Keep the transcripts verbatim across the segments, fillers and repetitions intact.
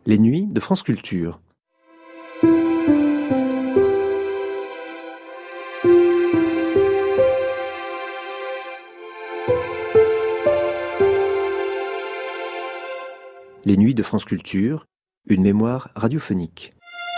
Les nuits de France Culture. Les nuits de France Culture, une mémoire radiophonique.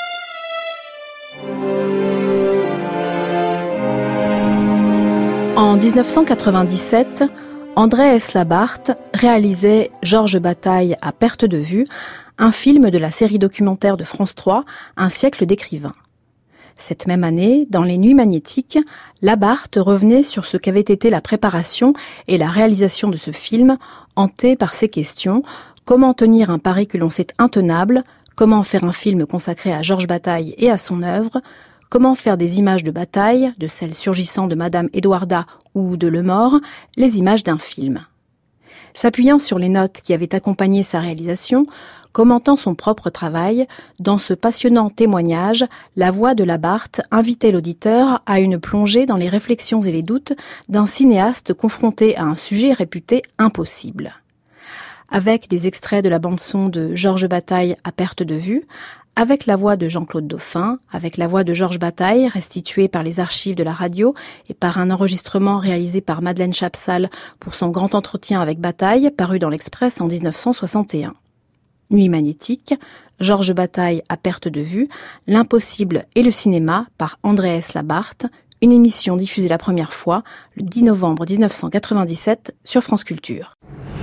En dix-neuf cent quatre-vingt-dix-sept, André S. Labarthe réalisait Georges Bataille à perte de vue, un film de la série documentaire de France trois, Un siècle d'écrivains. Cette même année, dans Les Nuits magnétiques, Labarthe revenait sur ce qu'avait été la préparation et la réalisation de ce film, hanté par ces questions: comment tenir un pari que l'on sait intenable? Comment faire un film consacré à Georges Bataille et à son œuvre? Comment faire des images de bataille, de celles surgissant de Madame Édouarda ou de Lemort, les images d'un film? S'appuyant sur les notes qui avaient accompagné sa réalisation, commentant son propre travail, dans ce passionnant témoignage, la voix de Labarthe invitait l'auditeur à une plongée dans les réflexions et les doutes d'un cinéaste confronté à un sujet réputé impossible. Avec des extraits de la bande-son de Georges Bataille à perte de vue, avec la voix de Jean-Claude Dauphin, avec la voix de Georges Bataille restituée par les archives de la radio et par un enregistrement réalisé par Madeleine Chapsal pour son grand entretien avec Bataille, paru dans l'Express en dix-neuf cent soixante et un. Nuit magnétique, Georges Bataille à perte de vue, L'impossible et le cinéma par André S. Labarthe, une émission diffusée la première fois le dix novembre dix-neuf cent quatre-vingt-dix-sept sur France Culture.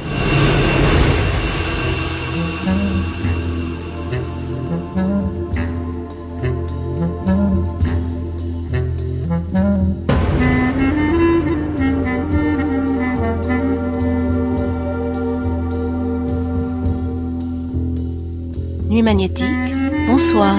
Nuit magnétique, bonsoir.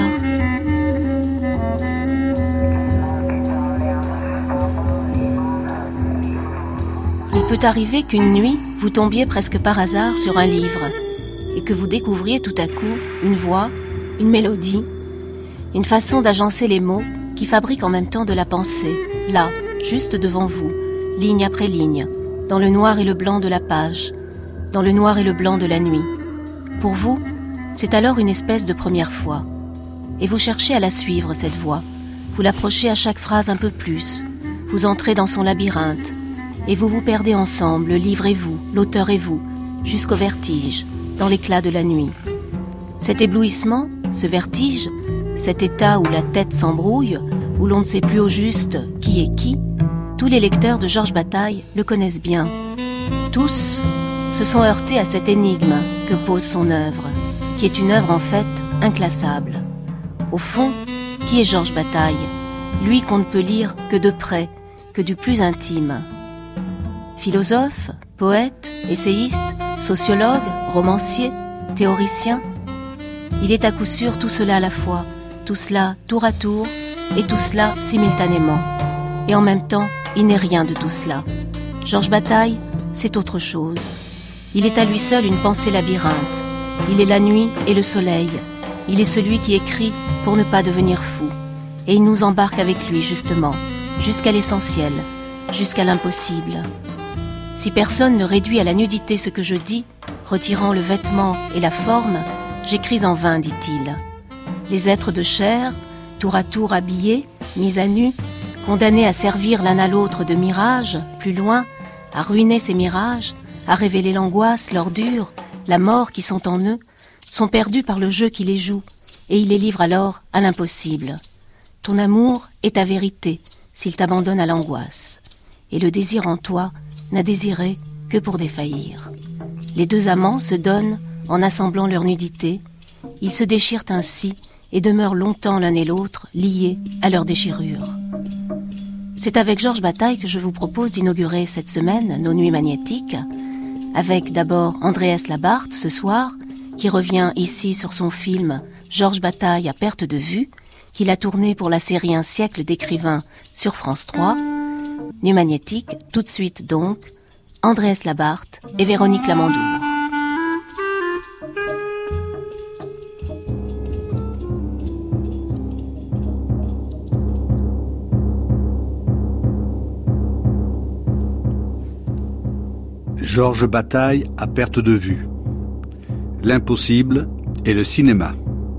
Il peut arriver qu'une nuit, vous tombiez presque par hasard sur un livre et que vous découvriez tout à coup une voix, une mélodie, une façon d'agencer les mots qui fabriquent en même temps de la pensée, là, juste devant vous, ligne après ligne, dans le noir et le blanc de la page, dans le noir et le blanc de la nuit. Pour vous, c'est alors une espèce de première fois. Et vous cherchez à la suivre, cette voix. Vous l'approchez à chaque phrase un peu plus. Vous entrez dans son labyrinthe. Et vous vous perdez ensemble, le livre et vous, l'auteur et vous, jusqu'au vertige, dans l'éclat de la nuit. Cet éblouissement, ce vertige, cet état où la tête s'embrouille, où l'on ne sait plus au juste qui est qui, tous les lecteurs de Georges Bataille le connaissent bien. Tous se sont heurtés à cette énigme que pose son œuvre, qui est une œuvre en fait inclassable. Au fond, qui est Georges Bataille, lui qu'on ne peut lire que de près, que du plus intime? Philosophe, poète, essayiste, sociologue, romancier, théoricien, il est à coup sûr tout cela à la fois, tout cela tour à tour, et tout cela simultanément. Et en même temps, il n'est rien de tout cela. Georges Bataille, c'est autre chose. Il est à lui seul une pensée labyrinthe. Il est la nuit et le soleil. Il est celui qui écrit pour ne pas devenir fou. Et il nous embarque avec lui, justement, jusqu'à l'essentiel, jusqu'à l'impossible. Si personne ne réduit à la nudité ce que je dis, retirant le vêtement et la forme, j'écris en vain, dit-il. Les êtres de chair, tour à tour habillés, mis à nu, condamnés à servir l'un à l'autre de mirages, plus loin, à ruiner ces mirages, à révéler l'angoisse, l'ordure, la mort qui sont en eux, sont perdus par le jeu qui les joue, et il les livre alors à l'impossible. Ton amour est ta vérité, s'il t'abandonne à l'angoisse. Et le désir en toi n'a désiré que pour défaillir. Les deux amants se donnent en assemblant leur nudité. Ils se déchirent ainsi et demeurent longtemps l'un et l'autre liés à leur déchirure. C'est avec Georges Bataille que je vous propose d'inaugurer cette semaine nos nuits magnétiques, avec d'abord André S. Labarthe ce soir, qui revient ici sur son film Georges Bataille à perte de vue, qu'il a tourné pour la série Un siècle d'écrivains sur France trois. Nuits magnétiques, tout de suite donc, André S. Labarthe et Véronique Lamandour. Georges Bataille à perte de vue. L'impossible et le cinéma.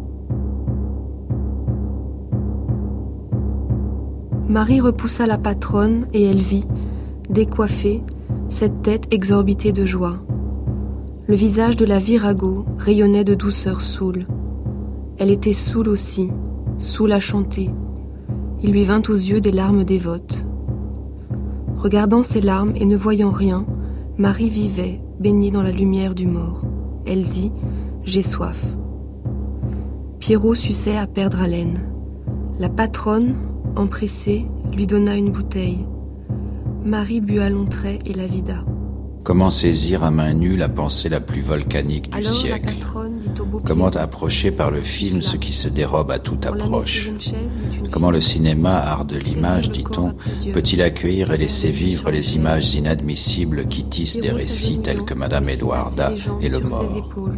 Marie repoussa la patronne et elle vit, décoiffée, cette tête exorbitée de joie. Le visage de la virago rayonnait de douceur saoule. Elle était saoule aussi, saoule à chanter. Il lui vint aux yeux des larmes dévotes. Regardant ces larmes et ne voyant rien, Marie vivait, baignée dans la lumière du mort. Elle dit « J'ai soif ». Pierrot suçait à perdre haleine. La patronne, empressée, lui donna une bouteille. Marie but à longs traits et la vida. Comment saisir à main nue la pensée la plus volcanique du Alors, siècle? Comment approcher par le film ce qui se dérobe à toute approche? Comment le cinéma, art de l'image, dit-on, peut-il accueillir et laisser vivre les images inadmissibles qui tissent des récits tels que Madame Edwarda et le mort?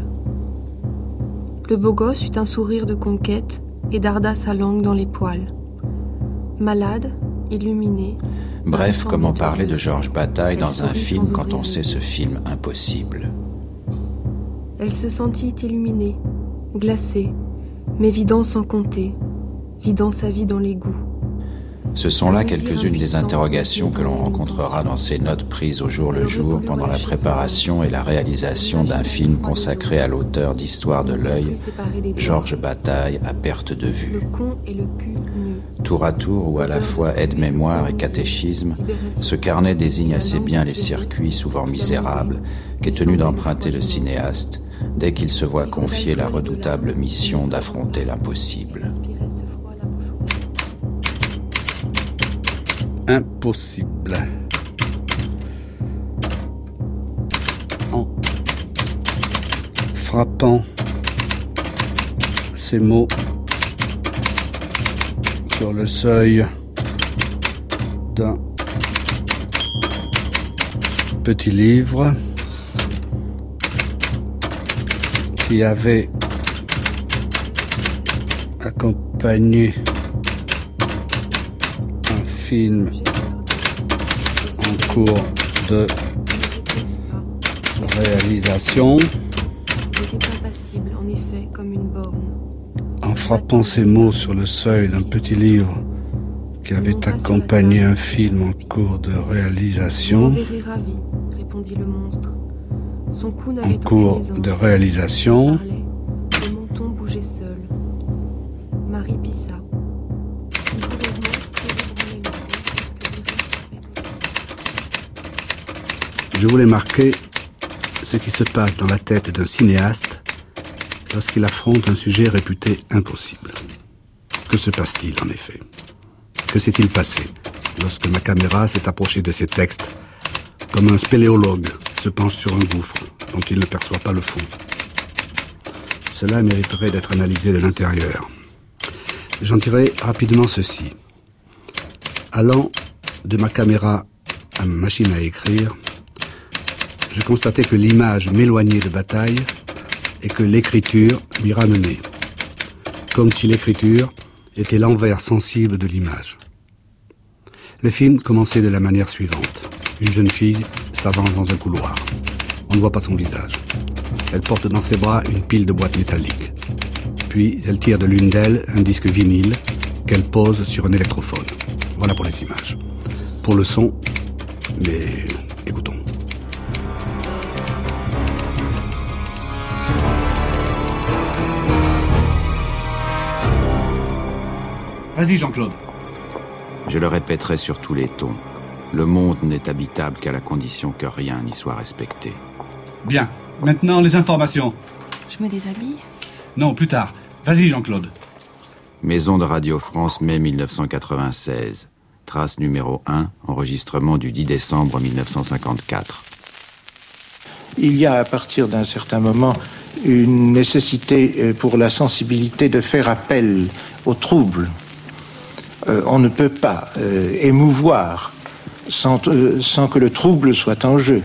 Le beau gosse eut un sourire de conquête et darda sa langue dans les poils. Malade, illuminé... Bref, comment parler de Georges Bataille dans un film quand on sait ce film impossible? Elle se sentit illuminée, glacée, mais vidant sans compter, vidant sa vie dans l'égout. Ce sont là quelques-unes des interrogations que l'on rencontrera dans ces notes prises au jour le jour pendant la préparation et la réalisation d'un film consacré à l'auteur d'Histoire de l'œil, Georges Bataille à perte de vue. Tour à tour ou à la fois aide-mémoire et catéchisme, ce carnet désigne assez bien les circuits souvent misérables qu'est tenu d'emprunter le cinéaste dès qu'il se voit confier la redoutable mission d'affronter l'impossible. Impossible. En frappant ces mots sur le seuil d'un petit livre qui avait accompagné un film en cours de réalisation. En frappant ces mots sur le seuil d'un petit livre qui avait accompagné un film en cours de réalisation, en cours de réalisation, le menton bougeait seul. Marie pissa. Je voulais marquer ce qui se passe dans la tête d'un cinéaste lorsqu'il affronte un sujet réputé impossible. Que se passe-t-il en effet? Que s'est-il passé lorsque ma caméra s'est approchée de ces textes comme un spéléologue se penche sur un gouffre dont il ne perçoit pas le fond? Cela mériterait d'être analysé de l'intérieur. J'en dirai rapidement ceci. Allant de ma caméra à ma machine à écrire, je constatais que l'image m'éloignait de Bataille et que l'écriture m'y ramenait, comme si l'écriture était l'envers sensible de l'image. Le film commençait de la manière suivante. Une jeune fille s'avance dans un couloir. On ne voit pas son visage. Elle porte dans ses bras une pile de boîtes métalliques. Puis elle tire de l'une d'elles un disque vinyle qu'elle pose sur un électrophone. Voilà pour les images. Pour le son, mais écoutons. Vas-y, Jean-Claude. Je le répéterai sur tous les tons. Le monde n'est habitable qu'à la condition que rien n'y soit respecté. Bien. Maintenant, les informations. Je me déshabille? Non, plus tard. Vas-y, Jean-Claude. Maison de Radio France, mai mille neuf cent quatre-vingt-seize. Trace numéro un, enregistrement du dix décembre mille neuf cent cinquante-quatre. Il y a à partir d'un certain moment une nécessité pour la sensibilité de faire appel au trouble. Euh, on ne peut pas euh, émouvoir sans, euh, sans que le trouble soit en jeu.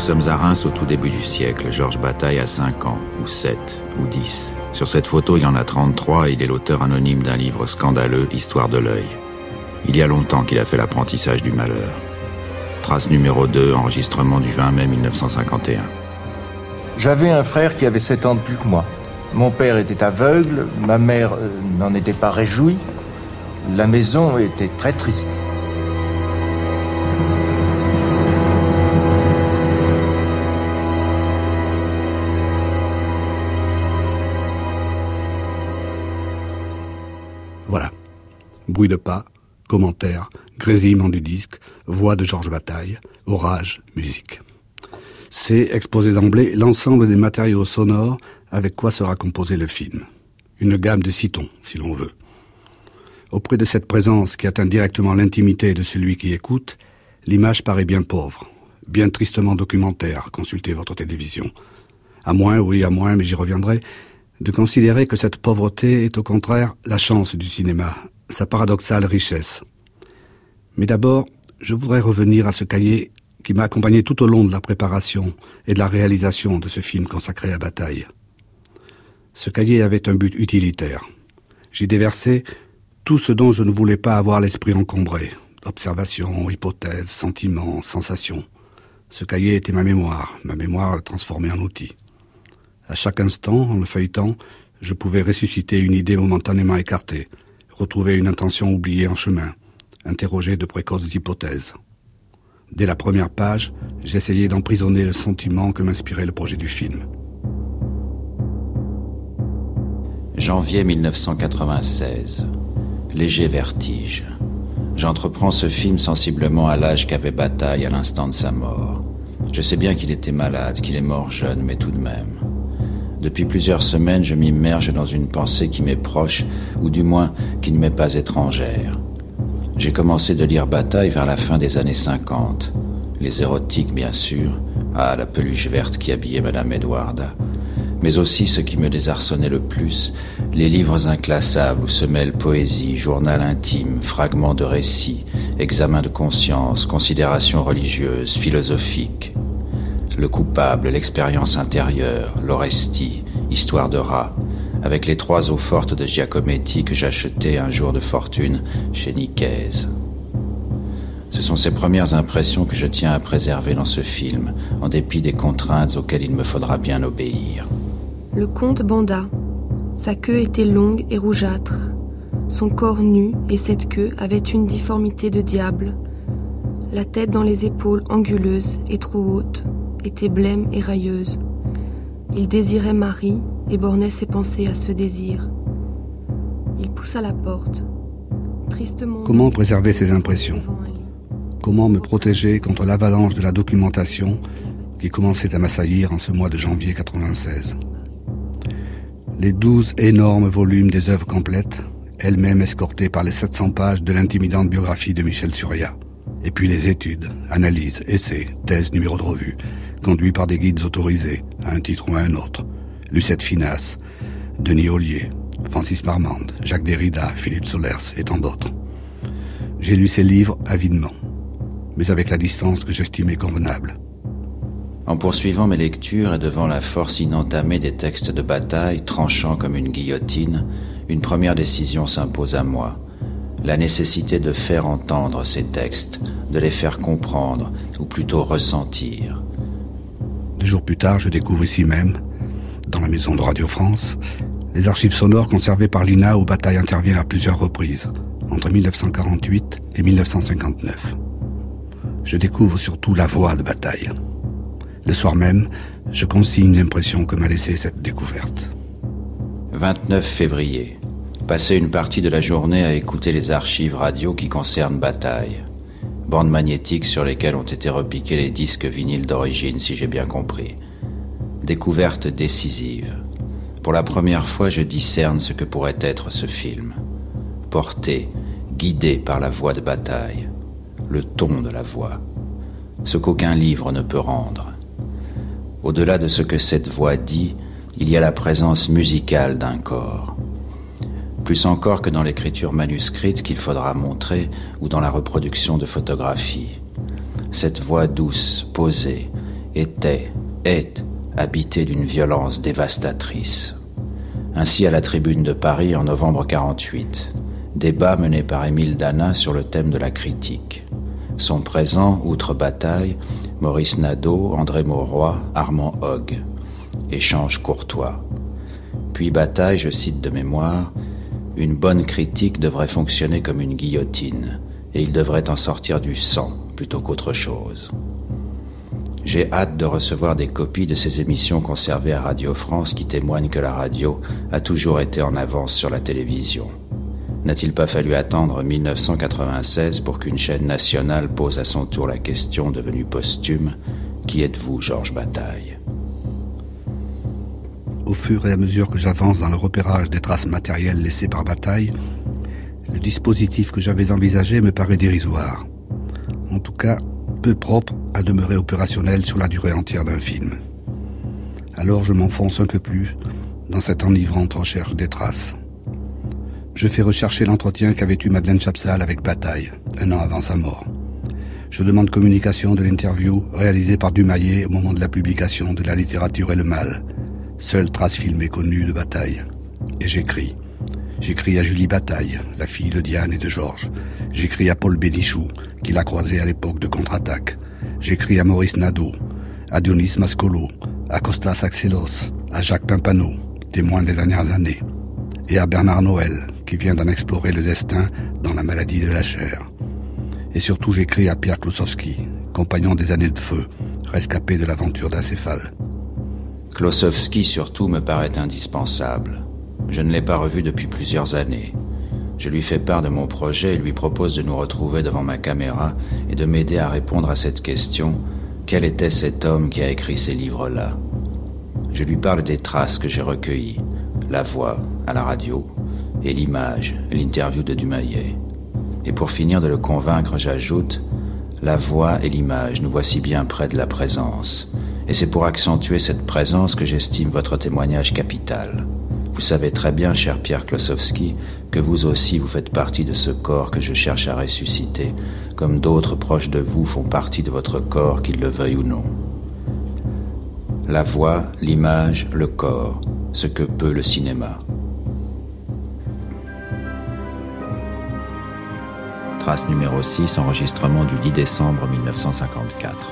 sommes à Reims au tout début du siècle. Georges Bataille a cinq ans, ou sept, ou dix. Sur cette photo, il en a trente-trois et il est l'auteur anonyme d'un livre scandaleux, Histoire de l'œil. Il y a longtemps qu'il a fait l'apprentissage du malheur. Trace numéro deux, enregistrement du vingt mai mille neuf cent cinquante et un. J'avais un frère qui avait sept ans de plus que moi. Mon père était aveugle, ma mère euh, n'en était pas réjouie. La maison était très triste. Voilà. Bruit de pas, commentaires, grésillement du disque, voix de Georges Bataille, orage, musique. C'est exposer d'emblée l'ensemble des matériaux sonores avec quoi sera composé le film. Une gamme de six tons, si l'on veut. Auprès de cette présence qui atteint directement l'intimité de celui qui écoute, l'image paraît bien pauvre, bien tristement documentaire, consultez votre télévision. À moins, oui, à moins, mais j'y reviendrai, de considérer que cette pauvreté est au contraire la chance du cinéma, sa paradoxale richesse. Mais d'abord, je voudrais revenir à ce cahier qui m'a accompagné tout au long de la préparation et de la réalisation de ce film consacré à Bataille. Ce cahier avait un but utilitaire. J'y déversais tout ce dont je ne voulais pas avoir l'esprit encombré. Observations, hypothèses, sentiments, sensations. Ce cahier était ma mémoire, ma mémoire transformée en outil. À chaque instant, en le feuilletant, je pouvais ressusciter une idée momentanément écartée, retrouver une intention oubliée en chemin, interroger de précoces hypothèses. Dès la première page, j'essayais d'emprisonner le sentiment que m'inspirait le projet du film. Janvier mille neuf cent quatre-vingt-seize. Léger vertige. J'entreprends ce film sensiblement à l'âge qu'avait Bataille à l'instant de sa mort. Je sais bien qu'il était malade, qu'il est mort jeune, mais tout de même. Depuis plusieurs semaines, je m'immerge dans une pensée qui m'est proche, ou du moins qui ne m'est pas étrangère. J'ai commencé de lire Bataille vers la fin des années cinquante. Les érotiques, bien sûr. Ah, la peluche verte qui habillait Madame Edwarda. Mais aussi ce qui me désarçonnait le plus, les livres inclassables où se mêlent poésie, journal intime, fragments de récits, examens de conscience, considérations religieuses, philosophiques. Le coupable, l'expérience intérieure, l'Orestie, histoire de rat, avec les trois eaux fortes de Giacometti que j'achetais un jour de fortune chez Nicaise. Ce sont ces premières impressions que je tiens à préserver dans ce film, en dépit des contraintes auxquelles il me faudra bien obéir. Le comte banda. Sa queue était longue et rougeâtre. Son corps nu et cette queue avaient une difformité de diable. La tête dans les épaules anguleuses et trop haute était blême et railleuse. Il désirait Marie et bornait ses pensées à ce désir. Il poussa la porte. Tristement. Comment préserver ces impressions ? Comment me protéger contre l'avalanche de la documentation qui commençait à m'assaillir en ce mois de janvier quatre-vingt-seize ? Les douze énormes volumes des œuvres complètes, elles-mêmes escortées par les sept cents pages de l'intimidante biographie de Michel Surya. Et puis les études, analyses, essais, thèses, numéros de revue, conduits par des guides autorisés, à un titre ou à un autre. Lucette Finasse, Denis Ollier, Francis Marmande, Jacques Derrida, Philippe Solers et tant d'autres. J'ai lu ces livres avidement, mais avec la distance que j'estimais convenable. En poursuivant mes lectures et devant la force inentamée des textes de Bataille, tranchant comme une guillotine, une première décision s'impose à moi. La nécessité de faire entendre ces textes, de les faire comprendre, ou plutôt ressentir. Deux jours plus tard, je découvre ici même, dans la maison de Radio France, les archives sonores conservées par l'I N A où Bataille intervient à plusieurs reprises, entre mille neuf cent quarante-huit et mille neuf cent cinquante-neuf. Je découvre surtout la voix de Bataille. Le soir même, je consigne l'impression que m'a laissée cette découverte. vingt-neuf février. Passé une partie de la journée à écouter les archives radio qui concernent Bataille. Bandes magnétiques sur lesquelles ont été repiqués les disques vinyles d'origine, si j'ai bien compris. Découverte décisive. Pour la première fois, je discerne ce que pourrait être ce film. Porté, guidé par la voix de Bataille. Le ton de la voix. Ce qu'aucun livre ne peut rendre. Au-delà de ce que cette voix dit, il y a la présence musicale d'un corps. Plus encore que dans l'écriture manuscrite qu'il faudra montrer ou dans la reproduction de photographies. Cette voix douce, posée, était, est, habité d'une violence dévastatrice. Ainsi à la Tribune de Paris en novembre quarante-huit, débat mené par Émile Dana sur le thème de la critique. Sont présents, outre Bataille, Maurice Nadeau, André Mauroy, Armand Hogg. Échange courtois. Puis Bataille, je cite de mémoire, « Une bonne critique devrait fonctionner comme une guillotine, et il devrait en sortir du sang plutôt qu'autre chose. » J'ai hâte de recevoir des copies de ces émissions conservées à Radio France qui témoignent que la radio a toujours été en avance sur la télévision. N'a-t-il pas fallu attendre mille neuf cent quatre-vingt-seize pour qu'une chaîne nationale pose à son tour la question devenue posthume « Qui êtes-vous, Georges Bataille ?» Au fur et à mesure que j'avance dans le repérage des traces matérielles laissées par Bataille, le dispositif que j'avais envisagé me paraît dérisoire. En tout cas, peu propre à demeurer opérationnel sur la durée entière d'un film. Alors je m'enfonce un peu plus dans cette enivrante recherche des traces. Je fais rechercher l'entretien qu'avait eu Madeleine Chapsal avec Bataille, un an avant sa mort. Je demande communication de l'interview réalisée par Dumayet au moment de la publication de La littérature et le mal, seule trace filmée connue de Bataille. Et j'écris. J'écris à Julie Bataille, la fille de Diane et de Georges. J'écris à Paul Bénichou, qui l'a croisé à l'époque de Contre-Attaque. J'écris à Maurice Nadeau, à Dionys Mascolo, à Costas Axelos, à Jacques Pimpano, témoin des dernières années, et à Bernard Noël, qui vient d'en explorer le destin dans La maladie de la chair. Et surtout j'écris à Pierre Klossowski, compagnon des années de feu, rescapé de l'aventure d'Acéphale. Klossowski surtout me paraît indispensable. Je ne l'ai pas revu depuis plusieurs années. Je lui fais part de mon projet et lui propose de nous retrouver devant ma caméra et de m'aider à répondre à cette question : quel était cet homme qui a écrit ces livres-là ? Je lui parle des traces que j'ai recueillies, la voix à la radio et l'image, l'interview de Dumayet. Et pour finir de le convaincre, j'ajoute : la voix et l'image, nous voici bien près de la présence. Et c'est pour accentuer cette présence que j'estime votre témoignage capital. Vous savez très bien, cher Pierre Klossowski, que vous aussi vous faites partie de ce corps que je cherche à ressusciter, comme d'autres proches de vous font partie de votre corps, qu'ils le veuillent ou non. La voix, l'image, le corps, ce que peut le cinéma. Trace numéro six, enregistrement du dix décembre mille neuf cent cinquante-quatre.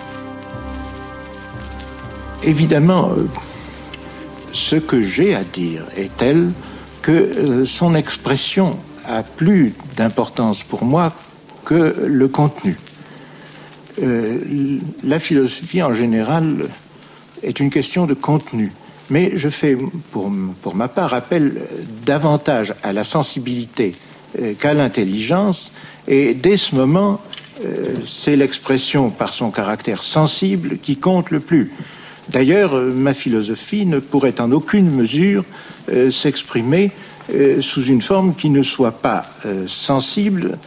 Évidemment, euh, ce que j'ai à dire est tel que euh, son expression a plus d'importance pour moi que le contenu. Euh, la philosophie, en général, est une question de contenu. Mais je fais, pour, pour ma part, appel davantage à la sensibilité euh, qu'à l'intelligence. Et dès ce moment, euh, c'est l'expression par son caractère sensible qui compte le plus. D'ailleurs, euh, ma philosophie ne pourrait en aucune mesure euh, s'exprimer euh, sous une forme qui ne soit pas euh, sensible.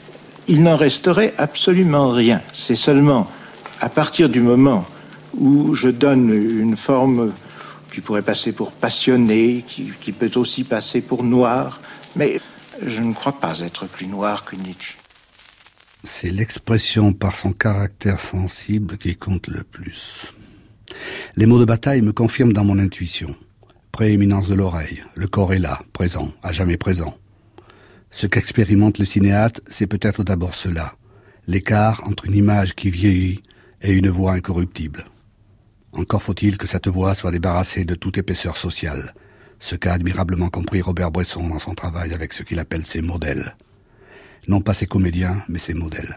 Il n'en resterait absolument rien. C'est seulement à partir du moment où je donne une forme qui pourrait passer pour passionnée, qui, qui peut aussi passer pour noire, mais je ne crois pas être plus noir que Nietzsche. C'est l'expression par son caractère sensible qui compte le plus. Les mots de Bataille me confirment dans mon intuition. Prééminence de l'oreille, le corps est là, présent, à jamais présent. Ce qu'expérimente le cinéaste, c'est peut-être d'abord cela, l'écart entre une image qui vieillit et une voix incorruptible. Encore faut-il que cette voix soit débarrassée de toute épaisseur sociale, ce qu'a admirablement compris Robert Bresson dans son travail avec ce qu'il appelle ses modèles. Non pas ses comédiens, mais ses modèles.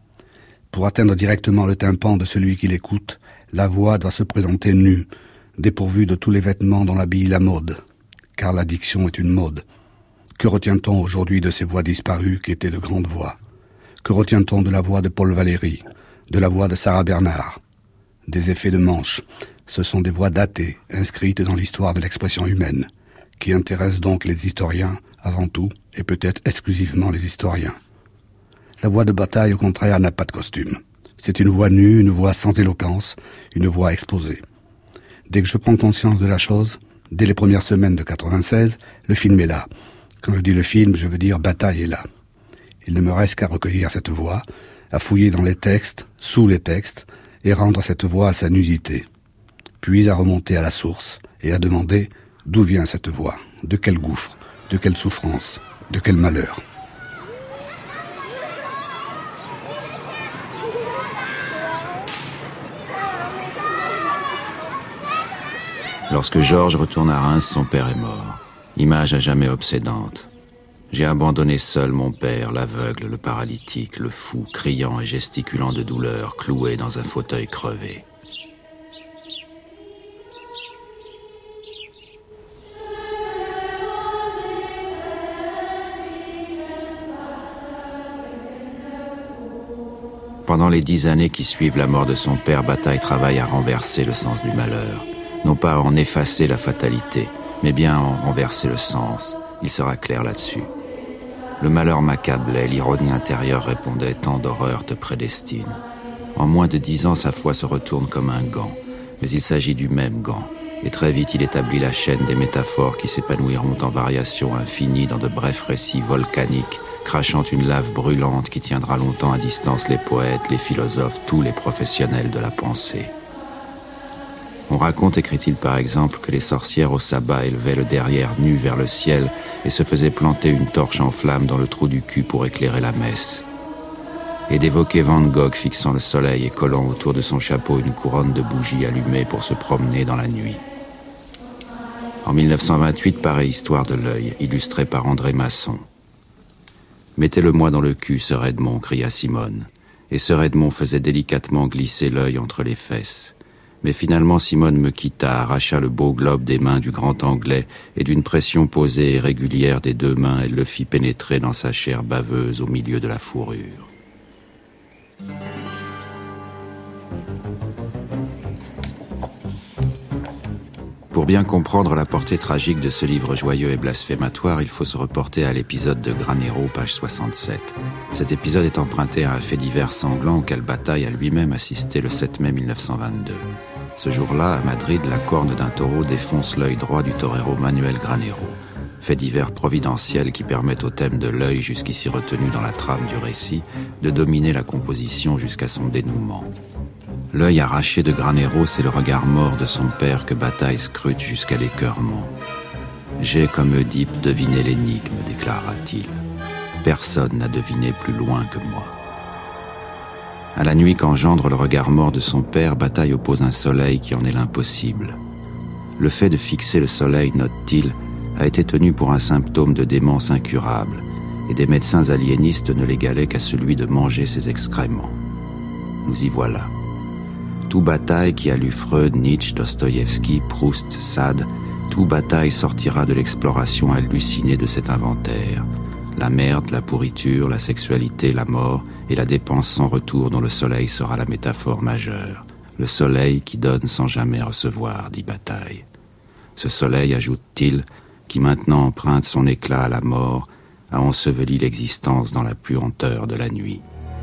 Pour atteindre directement le tympan de celui qui l'écoute, la voix doit se présenter nue, dépourvue de tous les vêtements dont l'habille la mode, car la diction est une mode. Que retient-on aujourd'hui de ces voix disparues qui étaient de grandes voix ? Que retient-on de la voix de Paul Valéry, de la voix de Sarah Bernard ? Des effets de manche, ce sont des voix datées, inscrites dans l'histoire de l'expression humaine, qui intéressent donc les historiens avant tout, et peut-être exclusivement les historiens. La voix de Bataille, au contraire, n'a pas de costume. C'est une voix nue, une voix sans éloquence, une voix exposée. Dès que je prends conscience de la chose, dès les premières semaines de quatre-vingt-seize, le film est là. Quand je dis le film, je veux dire Bataille est là. Il ne me reste qu'à recueillir cette voix, à fouiller dans les textes, sous les textes, et rendre cette voix à sa nudité, puis à remonter à la source et à demander d'où vient cette voix, de quel gouffre, de quelle souffrance, de quel malheur. Lorsque Georges retourne à Reims, son père est mort. Image à jamais obsédante. J'ai abandonné seul mon père, l'aveugle, le paralytique, le fou, criant et gesticulant de douleur, cloué dans un fauteuil crevé. Pendant les dix années qui suivent la mort de son père, Bataille travaille à renverser le sens du malheur. Non pas à en effacer la fatalité, mais bien à en renverser le sens. Il sera clair là-dessus. Le malheur m'accablait, l'ironie intérieure répondait « Tant d'horreur te prédestine ». En moins de dix ans, sa foi se retourne comme un gant. Mais il s'agit du même gant. Et très vite, il établit la chaîne des métaphores qui s'épanouiront en variations infinies dans de brefs récits volcaniques, crachant une lave brûlante qui tiendra longtemps à distance les poètes, les philosophes, tous les professionnels de la pensée. On raconte, écrit-il par exemple, que les sorcières au sabbat élevaient le derrière nu vers le ciel et se faisaient planter une torche en flamme dans le trou du cul pour éclairer la messe. Et d'évoquer Van Gogh fixant le soleil et collant autour de son chapeau une couronne de bougies allumées pour se promener dans la nuit. En mille neuf cent vingt-huit paraît Histoire de l'œil, illustrée par André Masson. « Mettez-le-moi dans le cul, sœur Edmond » cria Simone. Et sœur Edmond faisait délicatement glisser l'œil entre les fesses. Mais finalement, Simone me quitta, arracha le beau globe des mains du grand Anglais, et d'une pression posée et régulière des deux mains, elle le fit pénétrer dans sa chair baveuse au milieu de la fourrure. Pour bien comprendre la portée tragique de ce livre joyeux et blasphématoire, il faut se reporter à l'épisode de Granero, page soixante-sept. Cet épisode est emprunté à un fait divers sanglant auquel Bataille a lui-même assisté le sept mai mille neuf cent vingt-deux. Ce jour-là, à Madrid, la corne d'un taureau défonce l'œil droit du torero Manuel Granero. Fait divers providentiel qui permet au thème de l'œil, jusqu'ici retenu dans la trame du récit, de dominer la composition jusqu'à son dénouement. L'œil arraché de Granero, c'est le regard mort de son père que Bataille scrute jusqu'à l'écœurement. « J'ai, comme Oedipe, deviné l'énigme », déclara-t-il. « Personne n'a deviné plus loin que moi. » À la nuit qu'engendre le regard mort de son père, Bataille oppose un soleil qui en est l'impossible. Le fait de fixer le soleil, note-t-il, a été tenu pour un symptôme de démence incurable, et des médecins aliénistes ne l'égalaient qu'à celui de manger ses excréments. Nous y voilà. Tout Bataille qui a lu Freud, Nietzsche, Dostoïevski, Proust, Sade, tout Bataille sortira de l'exploration hallucinée de cet inventaire. La merde, la pourriture, la sexualité, la mort et la dépense sans retour dont le soleil sera la métaphore majeure. Le soleil qui donne sans jamais recevoir, dit Bataille. Ce soleil, ajoute-t-il, qui maintenant emprunte son éclat à la mort, a enseveli l'existence dans la puanteur de la nuit.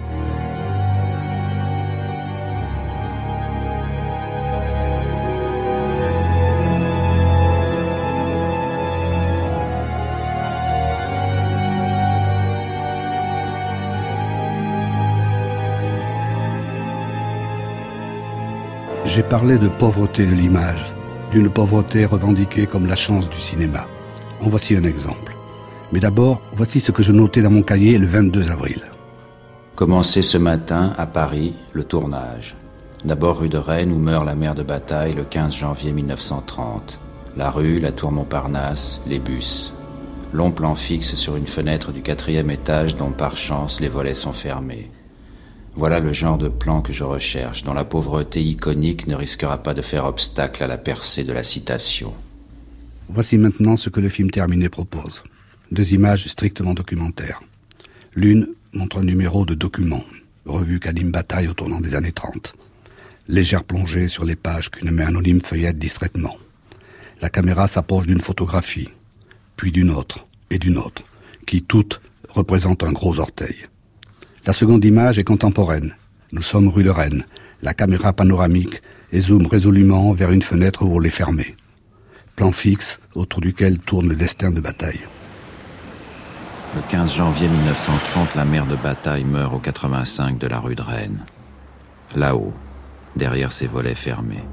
J'ai parlé de pauvreté de l'image, d'une pauvreté revendiquée comme la chance du cinéma. En voici un exemple. Mais d'abord, voici ce que je notais dans mon cahier le vingt-deux avril. Commencé ce matin, à Paris, le tournage. D'abord rue de Rennes, où meurt la mère de Bataille le quinze janvier mille neuf cent trente. La rue, la tour Montparnasse, les bus. Long plan fixe sur une fenêtre du quatrième étage dont par chance les volets sont fermés. Voilà le genre de plan que je recherche, dont la pauvreté iconique ne risquera pas de faire obstacle à la percée de la citation. Voici maintenant ce que le film terminé propose. Deux images strictement documentaires. L'une montre un numéro de Document, revue qu'anime Bataille au tournant des années trente. Légère plongée sur les pages qu'une main anonyme feuillette distraitement. La caméra s'approche d'une photographie, puis d'une autre et d'une autre, qui toutes représentent un gros orteil. La seconde image est contemporaine. Nous sommes rue de Rennes. La caméra panoramique et zoome résolument vers une fenêtre volée fermée. Plan fixe autour duquel tourne le destin de Bataille. Le quinze janvier mille neuf cent trente, la mère de Bataille meurt au quatre-vingt-cinq de la rue de Rennes. Là-haut, derrière ses volets fermés.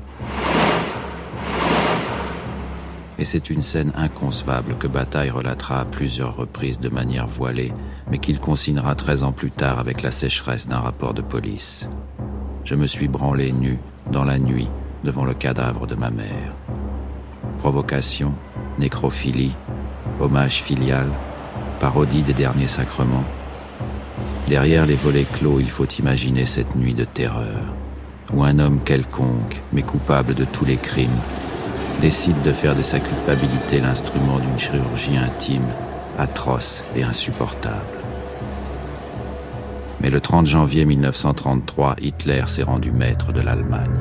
Et c'est une scène inconcevable que Bataille relatera à plusieurs reprises de manière voilée, mais qu'il consignera treize ans plus tard avec la sécheresse d'un rapport de police. Je me suis branlé nu, dans la nuit, devant le cadavre de ma mère. Provocation, nécrophilie, hommage filial, parodie des derniers sacrements. Derrière les volets clos, il faut imaginer cette nuit de terreur, où un homme quelconque, mais coupable de tous les crimes, décide de faire de sa culpabilité l'instrument d'une chirurgie intime, atroce et insupportable. Mais le trente janvier mille neuf cent trente-trois, Hitler s'est rendu maître de l'Allemagne.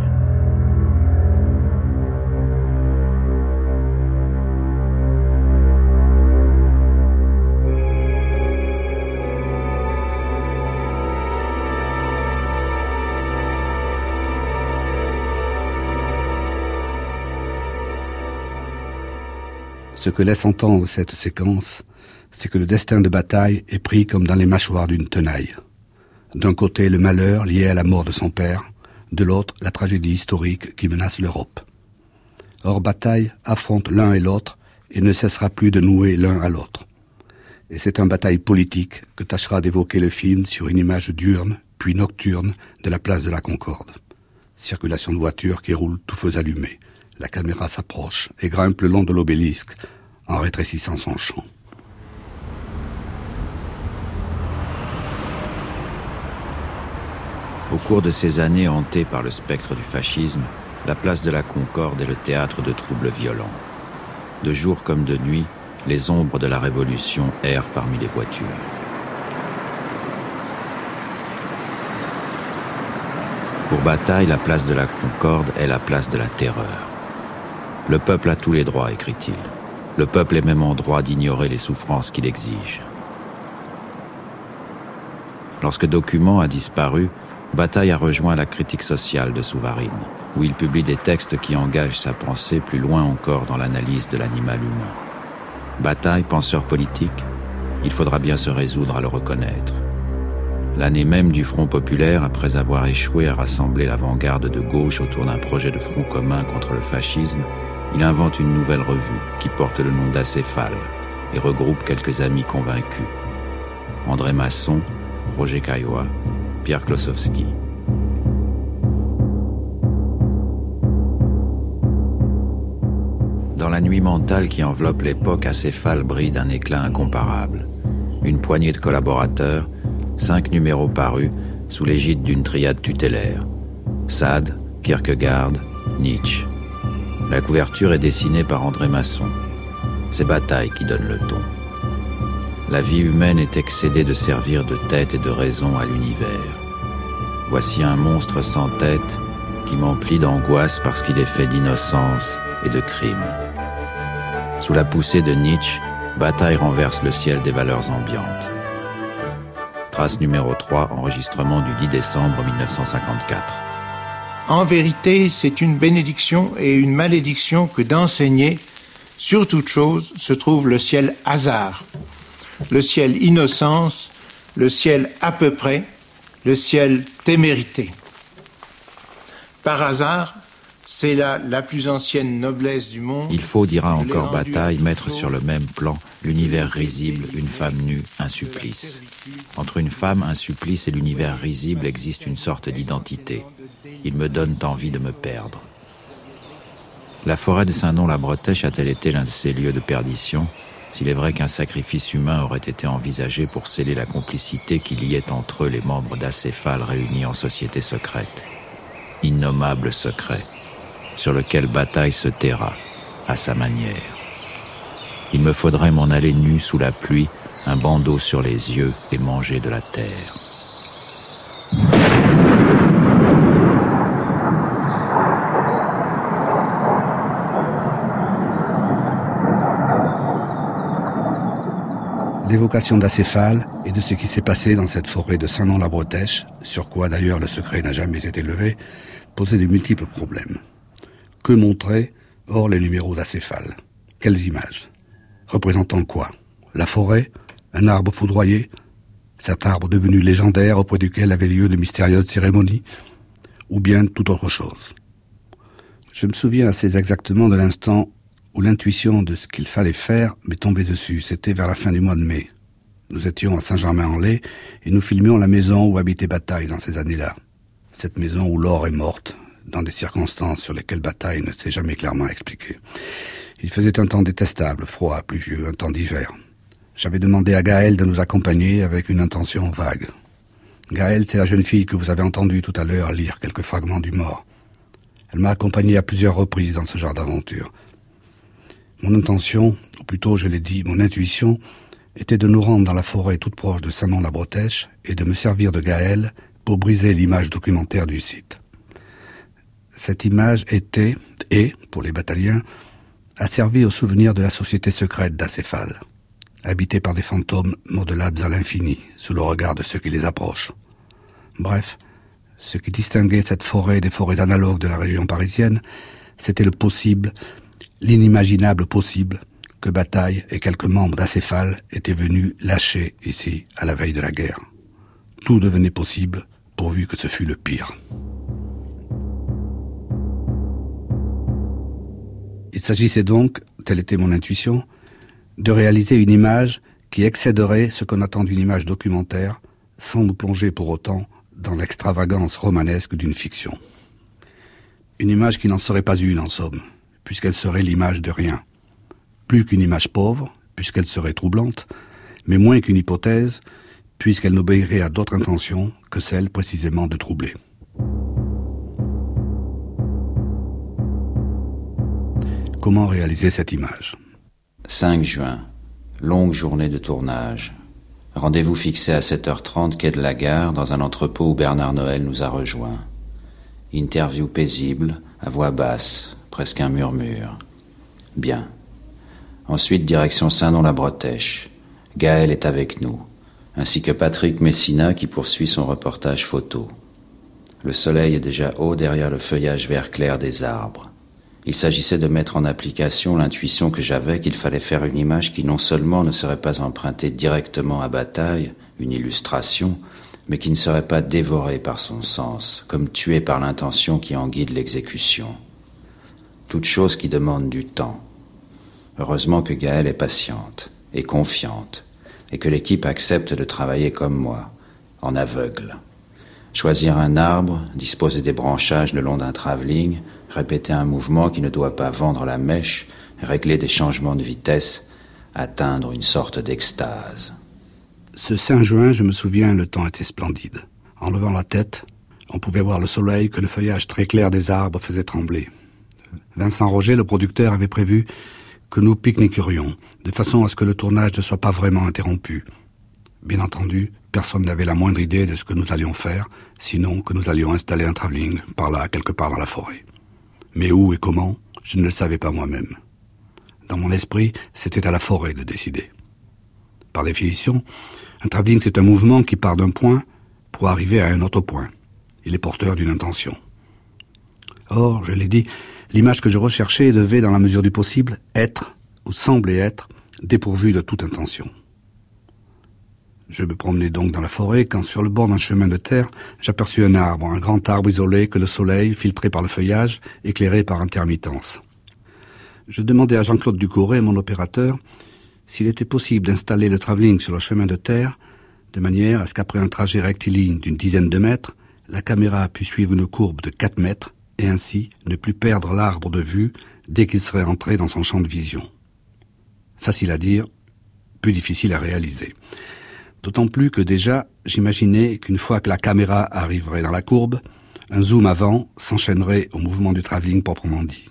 Ce que laisse entendre cette séquence, c'est que le destin de Bataille est pris comme dans les mâchoires d'une tenaille. D'un côté, le malheur lié à la mort de son père, de l'autre, la tragédie historique qui menace l'Europe. Or, Bataille affronte l'un et l'autre et ne cessera plus de nouer l'un à l'autre. Et c'est un bataille politique que tâchera d'évoquer le film sur une image diurne, puis nocturne, de la place de la Concorde. Circulation de voitures qui roulent tout feux allumés. La caméra s'approche et grimpe le long de l'obélisque en rétrécissant son champ. Au cours de ces années hantées par le spectre du fascisme, la place de la Concorde est le théâtre de troubles violents. De jour comme de nuit, les ombres de la Révolution errent parmi les voitures. Pour Bataille, la place de la Concorde est la place de la terreur. Le peuple a tous les droits, écrit-il. Le peuple est même en droit d'ignorer les souffrances qu'il exige. Lorsque Document a disparu, Bataille a rejoint la critique sociale de Souvarine, où il publie des textes qui engagent sa pensée plus loin encore dans l'analyse de l'animal humain. Bataille, penseur politique, il faudra bien se résoudre à le reconnaître. L'année même du Front populaire, après avoir échoué à rassembler l'avant-garde de gauche autour d'un projet de front commun contre le fascisme, il invente une nouvelle revue qui porte le nom d'Acéphale et regroupe quelques amis convaincus. André Masson, Roger Caillois, Pierre Klossowski. Dans la nuit mentale qui enveloppe l'époque, Acéphale brille d'un éclat incomparable. Une poignée de collaborateurs, cinq numéros parus, sous l'égide d'une triade tutélaire. Sade, Kierkegaard, Nietzsche. La couverture est dessinée par André Masson. C'est Bataille qui donne le ton. La vie humaine est excédée de servir de tête et de raison à l'univers. Voici un monstre sans tête qui m'emplit d'angoisse parce qu'il est fait d'innocence et de crime. Sous la poussée de Nietzsche, Bataille renverse le ciel des valeurs ambiantes. Trace numéro trois, enregistrement du dix décembre mille neuf cent cinquante-quatre. En vérité, c'est une bénédiction et une malédiction que d'enseigner, sur toute chose, se trouve le ciel hasard, le ciel innocence, le ciel à peu près, le ciel témérité. Par hasard, c'est là la plus ancienne noblesse du monde. Il faut, dira encore Bataille, mettre sur le même plan l'univers risible, une femme nue, un supplice. Entre une femme, un supplice et l'univers risible existe une sorte d'identité. Ils me donnent envie de me perdre. La forêt de Saint-Nom-la-Bretèche a-t-elle été l'un de ces lieux de perdition, s'il est vrai qu'un sacrifice humain aurait été envisagé pour sceller la complicité qui liait entre eux les membres d'Acéphale réunis en société secrète. Innommable secret, sur lequel Bataille se taira, à sa manière. Il me faudrait m'en aller nu sous la pluie, un bandeau sur les yeux et manger de la terre. L'évocation d'Acéphale et de ce qui s'est passé dans cette forêt de Saint-Nom-la-Bretèche, sur quoi d'ailleurs le secret n'a jamais été levé, posait de multiples problèmes. Que montrer hors les numéros d'Acéphale? Quelles images? Représentant quoi? La forêt? Un arbre foudroyé? Cet arbre devenu légendaire auprès duquel avaient lieu de mystérieuses cérémonies? ou bien toute autre chose. Je me souviens assez exactement de l'instant où l'intuition de ce qu'il fallait faire m'est tombée dessus. C'était vers la fin du mois de mai. Nous étions à Saint-Germain-en-Laye et nous filmions la maison où habitait Bataille dans ces années-là. Cette maison où Laure est morte, dans des circonstances sur lesquelles Bataille ne s'est jamais clairement expliqué. Il faisait un temps détestable, froid, pluvieux, un temps d'hiver. J'avais demandé à Gaëlle de nous accompagner avec une intention vague. Gaëlle, c'est la jeune fille que vous avez entendue tout à l'heure lire quelques fragments du Mort. Elle m'a accompagné à plusieurs reprises dans ce genre d'aventure. Mon intention, ou plutôt je l'ai dit, mon intuition, était de nous rendre dans la forêt toute proche de Saint-Nom-la-Bretèche et de me servir de Gaëlle pour briser l'image documentaire du site. Cette image était, et, pour les bataillons, asservie au souvenir de la société secrète d'Acéphale, habitée par des fantômes modelables à l'infini, sous le regard de ceux qui les approchent. Bref, ce qui distinguait cette forêt des forêts analogues de la région parisienne, c'était le possible, l'inimaginable possible, que Bataille et quelques membres d'Acéphale étaient venus lâcher ici, à la veille de la guerre. Tout devenait possible, pourvu que ce fût le pire. Il s'agissait donc, telle était mon intuition, de réaliser une image qui excéderait ce qu'on attend d'une image documentaire, sans nous plonger pour autant dans l'extravagance romanesque d'une fiction. Une image qui n'en serait pas une, en somme, puisqu'elle serait l'image de rien. Plus qu'une image pauvre, puisqu'elle serait troublante, mais moins qu'une hypothèse, puisqu'elle n'obéirait à d'autres intentions que celle précisément de troubler. Comment réaliser cette image ? cinq juin, longue journée de tournage. Rendez-vous fixé à sept heures trente, quai de la Gare, dans un entrepôt où Bernard Noël nous a rejoints. Interview paisible, à voix basse, presque un murmure. Bien. Ensuite, direction Saint-Nom-la-Bretèche. Gaëlle est avec nous, ainsi que Patrick Messina qui poursuit son reportage photo. Le soleil est déjà haut derrière le feuillage vert clair des arbres. Il s'agissait de mettre en application l'intuition que j'avais qu'il fallait faire une image qui non seulement ne serait pas empruntée directement à Bataille, une illustration, mais qui ne serait pas dévorée par son sens, comme tuée par l'intention qui en guide l'exécution. Toute chose qui demande du temps. Heureusement que Gaëlle est patiente et confiante, et que l'équipe accepte de travailler comme moi, en aveugle. Choisir un arbre, disposer des branchages le long d'un travelling, répéter un mouvement qui ne doit pas vendre la mèche, régler des changements de vitesse, atteindre une sorte d'extase. Ce cinq juin, je me souviens, le temps était splendide. En levant la tête, on pouvait voir le soleil que le feuillage très clair des arbres faisait trembler. Vincent Roger, le producteur, avait prévu que nous pique-niquerions, de façon à ce que le tournage ne soit pas vraiment interrompu. Bien entendu, personne n'avait la moindre idée de ce que nous allions faire, sinon que nous allions installer un travelling, par là, quelque part dans la forêt. Mais où et comment, je ne le savais pas moi-même. Dans mon esprit, c'était à la forêt de décider. Par définition, un travelling, c'est un mouvement qui part d'un point pour arriver à un autre point. Il est porteur d'une intention. Or, je l'ai dit, l'image que je recherchais devait, dans la mesure du possible, être, ou sembler être, dépourvue de toute intention. Je me promenais donc dans la forêt quand, sur le bord d'un chemin de terre, j'aperçus un arbre, un grand arbre isolé que le soleil, filtré par le feuillage, éclairait par intermittence. Je demandai à Jean-Claude Ducouré, mon opérateur, s'il était possible d'installer le travelling sur le chemin de terre, de manière à ce qu'après un trajet rectiligne d'une dizaine de mètres, la caméra puisse suivre une courbe de quatre mètres et ainsi ne plus perdre l'arbre de vue dès qu'il serait entré dans son champ de vision. Facile à dire, plus difficile à réaliser. D'autant plus que déjà, j'imaginais qu'une fois que la caméra arriverait dans la courbe, un zoom avant s'enchaînerait au mouvement du travelling proprement dit.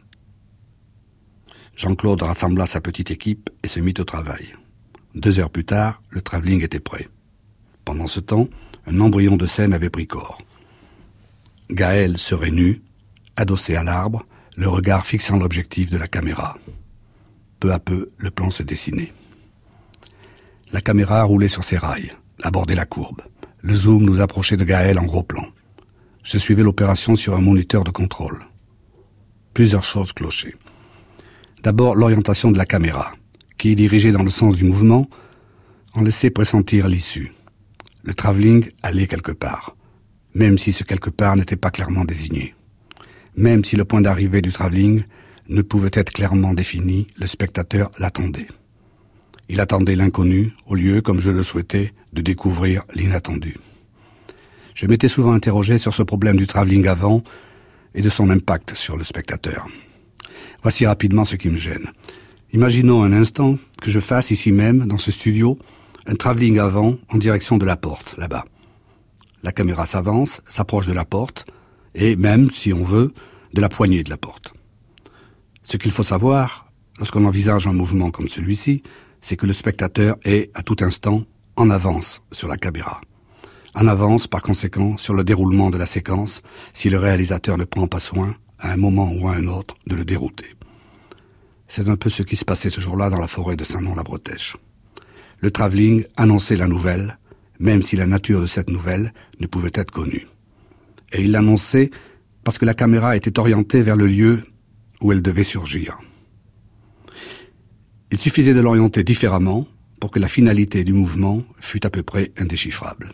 Jean-Claude rassembla sa petite équipe et se mit au travail. Deux heures plus tard, le travelling était prêt. Pendant ce temps, un embryon de scène avait pris corps. Gaëlle serait nue, adossée à l'arbre, le regard fixant l'objectif de la caméra. Peu à peu, le plan se dessinait. La caméra roulait sur ses rails, abordait la courbe. Le zoom nous approchait de Gaëlle en gros plan. Je suivais l'opération sur un moniteur de contrôle. Plusieurs choses clochaient. D'abord, l'orientation de la caméra, qui, dirigée dans le sens du mouvement, en laissait pressentir l'issue. Le travelling allait quelque part. même si ce quelque part n'était pas clairement désigné. Même si le point d'arrivée du travelling ne pouvait être clairement défini, le spectateur l'attendait. Il attendait l'inconnu, au lieu, comme je le souhaitais, de découvrir l'inattendu. Je m'étais souvent interrogé sur ce problème du travelling avant et de son impact sur le spectateur. Voici rapidement ce qui me gêne. Imaginons un instant que je fasse ici même, dans ce studio, un travelling avant en direction de la porte, là-bas. La caméra s'avance, s'approche de la porte, et même, si on veut, de la poignée de la porte. Ce qu'il faut savoir, lorsqu'on envisage un mouvement comme celui-ci, c'est que le spectateur est, à tout instant, en avance sur la caméra. En avance, par conséquent, sur le déroulement de la séquence, si le réalisateur ne prend pas soin, à un moment ou à un autre, de le dérouter. C'est un peu ce qui se passait ce jour-là dans la forêt de Saint-Nom-la-Bretèche. Le travelling annonçait la nouvelle, même si la nature de cette nouvelle ne pouvait être connue. Et il l'annonçait parce que la caméra était orientée vers le lieu où elle devait surgir. Il suffisait de l'orienter différemment pour que la finalité du mouvement fût à peu près indéchiffrable.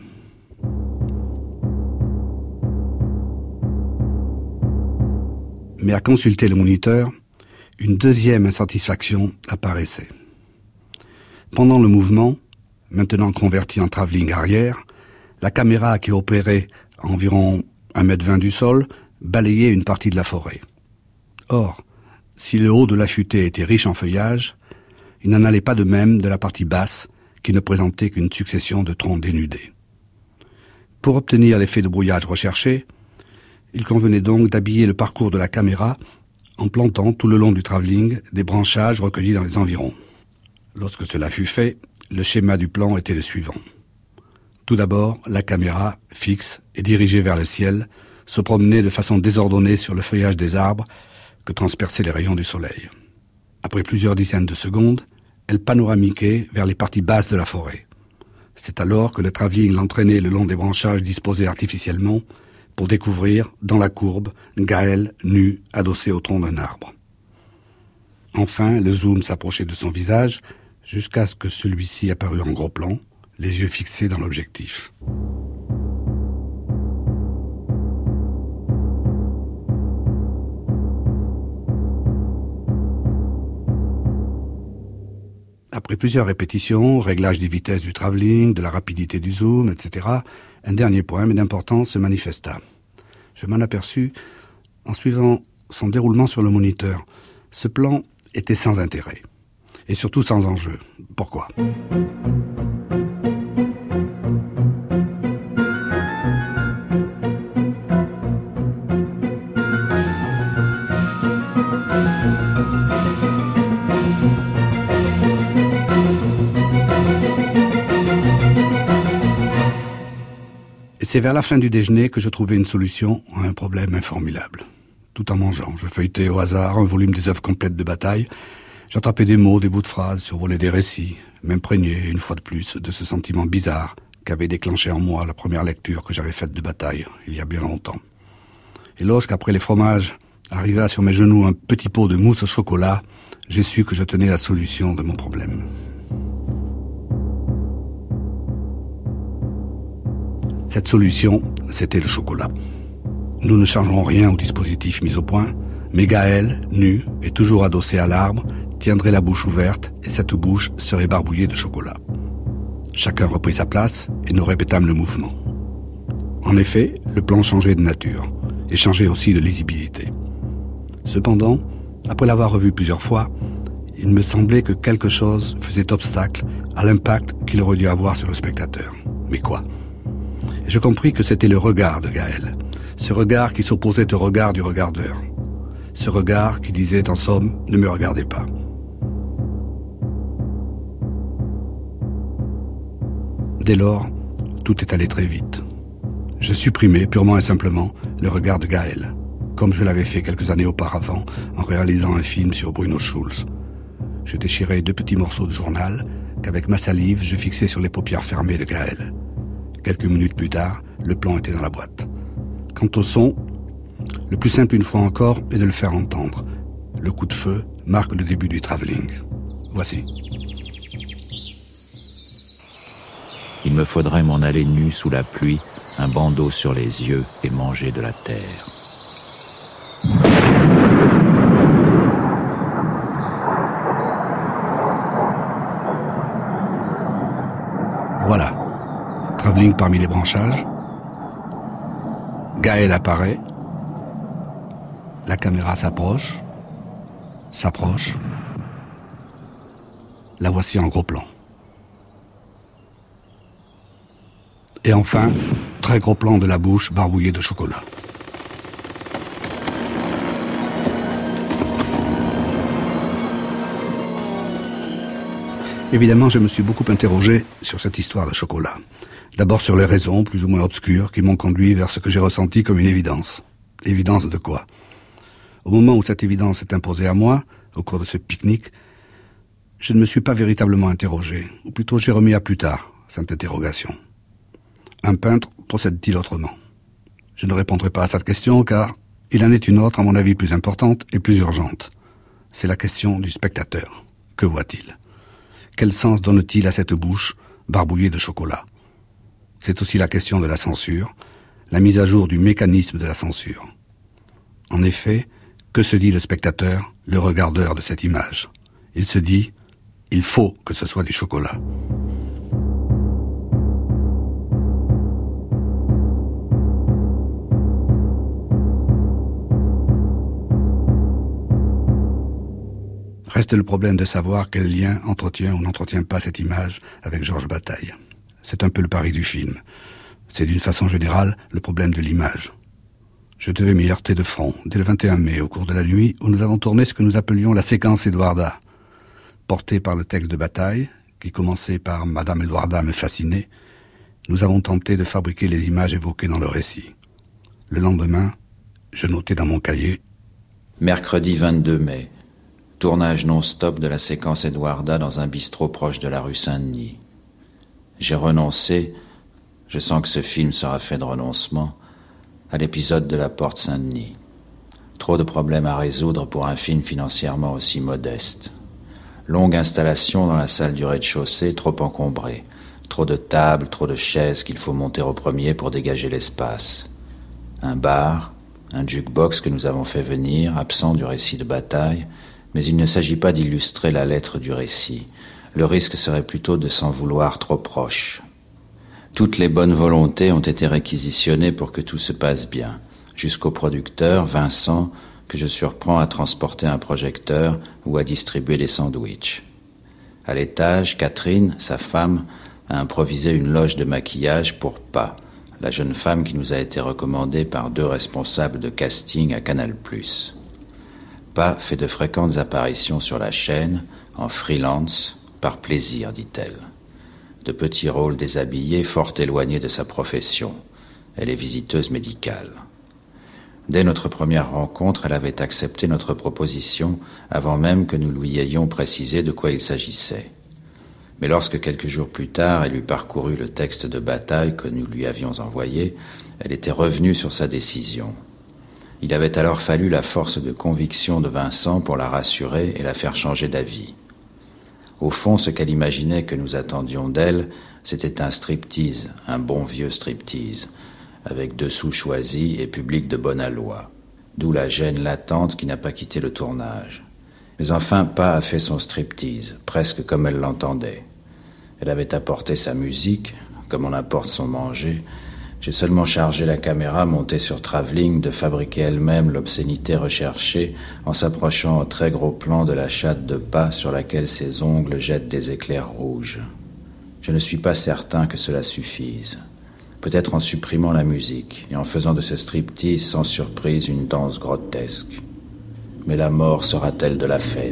Mais à consulter le moniteur, une deuxième insatisfaction apparaissait. Pendant le mouvement, maintenant converti en travelling arrière, la caméra qui opérait à environ un mètre vingt du sol balayait une partie de la forêt. Or, si le haut de la futaie était riche en feuillage, il n'en allait pas de même de la partie basse qui ne présentait qu'une succession de troncs dénudés. Pour obtenir l'effet de brouillage recherché, il convenait donc d'habiller le parcours de la caméra en plantant tout le long du travelling des branchages recueillis dans les environs. Lorsque cela fut fait, le schéma du plan était le suivant. Tout d'abord, la caméra, fixe et dirigée vers le ciel, se promenait de façon désordonnée sur le feuillage des arbres que transperçaient les rayons du soleil. Après plusieurs dizaines de secondes, elle panoramiquait vers les parties basses de la forêt. C'est alors que le travelling l'entraînait le long des branchages disposés artificiellement pour découvrir, dans la courbe, Gaël nu, adossé au tronc d'un arbre. Enfin, le zoom s'approchait de son visage jusqu'à ce que celui-ci apparût en gros plan, les yeux fixés dans l'objectif. Après plusieurs répétitions, réglage des vitesses du travelling, de la rapidité du zoom, et cetera, un dernier point, mais d'importance, se manifesta. Je m'en aperçus en suivant son déroulement sur le moniteur. Ce plan était sans intérêt, et surtout sans enjeu. Pourquoi ? Et c'est vers la fin du déjeuner que je trouvai une solution à un problème informidable. Tout en mangeant, je feuilletais au hasard un volume des œuvres complètes de Bataille. J'attrapais des mots, des bouts de phrases, survolais des récits, m'imprégnais, une fois de plus, de ce sentiment bizarre qu'avait déclenché en moi la première lecture que j'avais faite de Bataille, il y a bien longtemps. Et lorsqu'après les fromages arriva sur mes genoux un petit pot de mousse au chocolat, j'ai su que je tenais la solution de mon problème. Cette solution, c'était le chocolat. Nous ne changerons rien au dispositif mis au point, mais Gaël, nu et toujours adossé à l'arbre, tiendrait la bouche ouverte et cette bouche serait barbouillée de chocolat. Chacun reprit sa place et nous répétâmes le mouvement. En effet, le plan changeait de nature et changeait aussi de lisibilité. Cependant, après l'avoir revu plusieurs fois, il me semblait que quelque chose faisait obstacle à l'impact qu'il aurait dû avoir sur le spectateur. Mais quoi ? Et je compris que c'était le regard de Gaël, ce regard qui s'opposait au regard du regardeur, ce regard qui disait en somme « ne me regardez pas ». Dès lors, tout est allé très vite. Je supprimai purement et simplement le regard de Gaël, comme je l'avais fait quelques années auparavant en réalisant un film sur Bruno Schulz. Je déchirai deux petits morceaux de journal qu'avec ma salive je fixais sur les paupières fermées de Gaël. Quelques minutes plus tard, le plan était dans la boîte. Quant au son, le plus simple une fois encore est de le faire entendre. Le coup de feu marque le début du travelling. Voici. Il me faudrait m'en aller nu sous la pluie un bandeau sur les yeux et manger de la terre. Voilà, travelling parmi les branchages. Gaël apparaît. La caméra s'approche, s'approche. La voici en gros plan. Et enfin, très gros plan de la bouche barbouillée de chocolat. Évidemment, je me suis beaucoup interrogé sur cette histoire de chocolat. D'abord sur les raisons, plus ou moins obscures, qui m'ont conduit vers ce que j'ai ressenti comme une évidence. Évidence de quoi ? Au moment où cette évidence s'est imposée à moi, au cours de ce pique-nique, je ne me suis pas véritablement interrogé, ou plutôt j'ai remis à plus tard cette interrogation. Un peintre procède-t-il autrement ? Je ne répondrai pas à cette question car il en est une autre, à mon avis, plus importante et plus urgente. C'est la question du spectateur. Que voit-il ? Quel sens donne-t-il à cette bouche barbouillée de chocolat ? C'est aussi la question de la censure, la mise à jour du mécanisme de la censure. En effet, que se dit le spectateur, le regardeur de cette image ? Il se dit, il faut que ce soit du chocolat. Reste le problème de savoir quel lien entretient ou n'entretient pas cette image avec Georges Bataille. C'est un peu le pari du film. C'est d'une façon générale le problème de l'image. Je devais m'y heurter de front dès le vingt et un mai, au cours de la nuit où nous avons tourné ce que nous appelions la séquence Eduarda. Portée par le texte de Bataille, qui commençait par « Madame Eduarda me fascinait », nous avons tenté de fabriquer les images évoquées dans le récit. Le lendemain, je notais dans mon cahier « Mercredi vingt-deux mai. Tournage non-stop de la séquence Eduarda dans un bistrot proche de la rue Saint-Denis. J'ai renoncé, je sens que ce film sera fait de renoncement, à l'épisode de la porte Saint-Denis. Trop de problèmes à résoudre pour un film financièrement aussi modeste. Longue installation dans la salle du rez-de-chaussée, trop encombrée. Trop de tables, trop de chaises qu'il faut monter au premier pour dégager l'espace. Un bar, un jukebox que nous avons fait venir, absent du récit de Bataille, mais il ne s'agit pas d'illustrer la lettre du récit. Le risque serait plutôt de s'en vouloir trop proche. Toutes les bonnes volontés ont été réquisitionnées pour que tout se passe bien, jusqu'au producteur, Vincent, que je surprends à transporter un projecteur ou à distribuer des sandwichs. À l'étage, Catherine, sa femme, a improvisé une loge de maquillage pour Pa, la jeune femme qui nous a été recommandée par deux responsables de casting à Canal plus. Pa fait de fréquentes apparitions sur la chaîne, en freelance, par plaisir, dit-elle. De petits rôles déshabillés, fort éloignés de sa profession. Elle est visiteuse médicale. Dès notre première rencontre, elle avait accepté notre proposition avant même que nous lui ayons précisé de quoi il s'agissait. Mais lorsque quelques jours plus tard, elle eut parcouru le texte de Bataille que nous lui avions envoyé, elle était revenue sur sa décision. Il avait alors fallu la force de conviction de Vincent pour la rassurer et la faire changer d'avis. Au fond, ce qu'elle imaginait que nous attendions d'elle, c'était un striptease, un bon vieux striptease, avec dessous choisis et public de bonne aloi. D'où la gêne latente qui n'a pas quitté le tournage. Mais enfin, Pa a fait son striptease, presque comme elle l'entendait. Elle avait apporté sa musique, comme on apporte son manger. J'ai seulement chargé la caméra montée sur Travelling de fabriquer elle-même l'obscénité recherchée en s'approchant au très gros plan de la chatte de Pa sur laquelle ses ongles jettent des éclairs rouges. Je ne suis pas certain que cela suffise. Peut-être en supprimant la musique et en faisant de ce striptease sans surprise une danse grotesque. Mais la mort sera-t-elle de la fête ?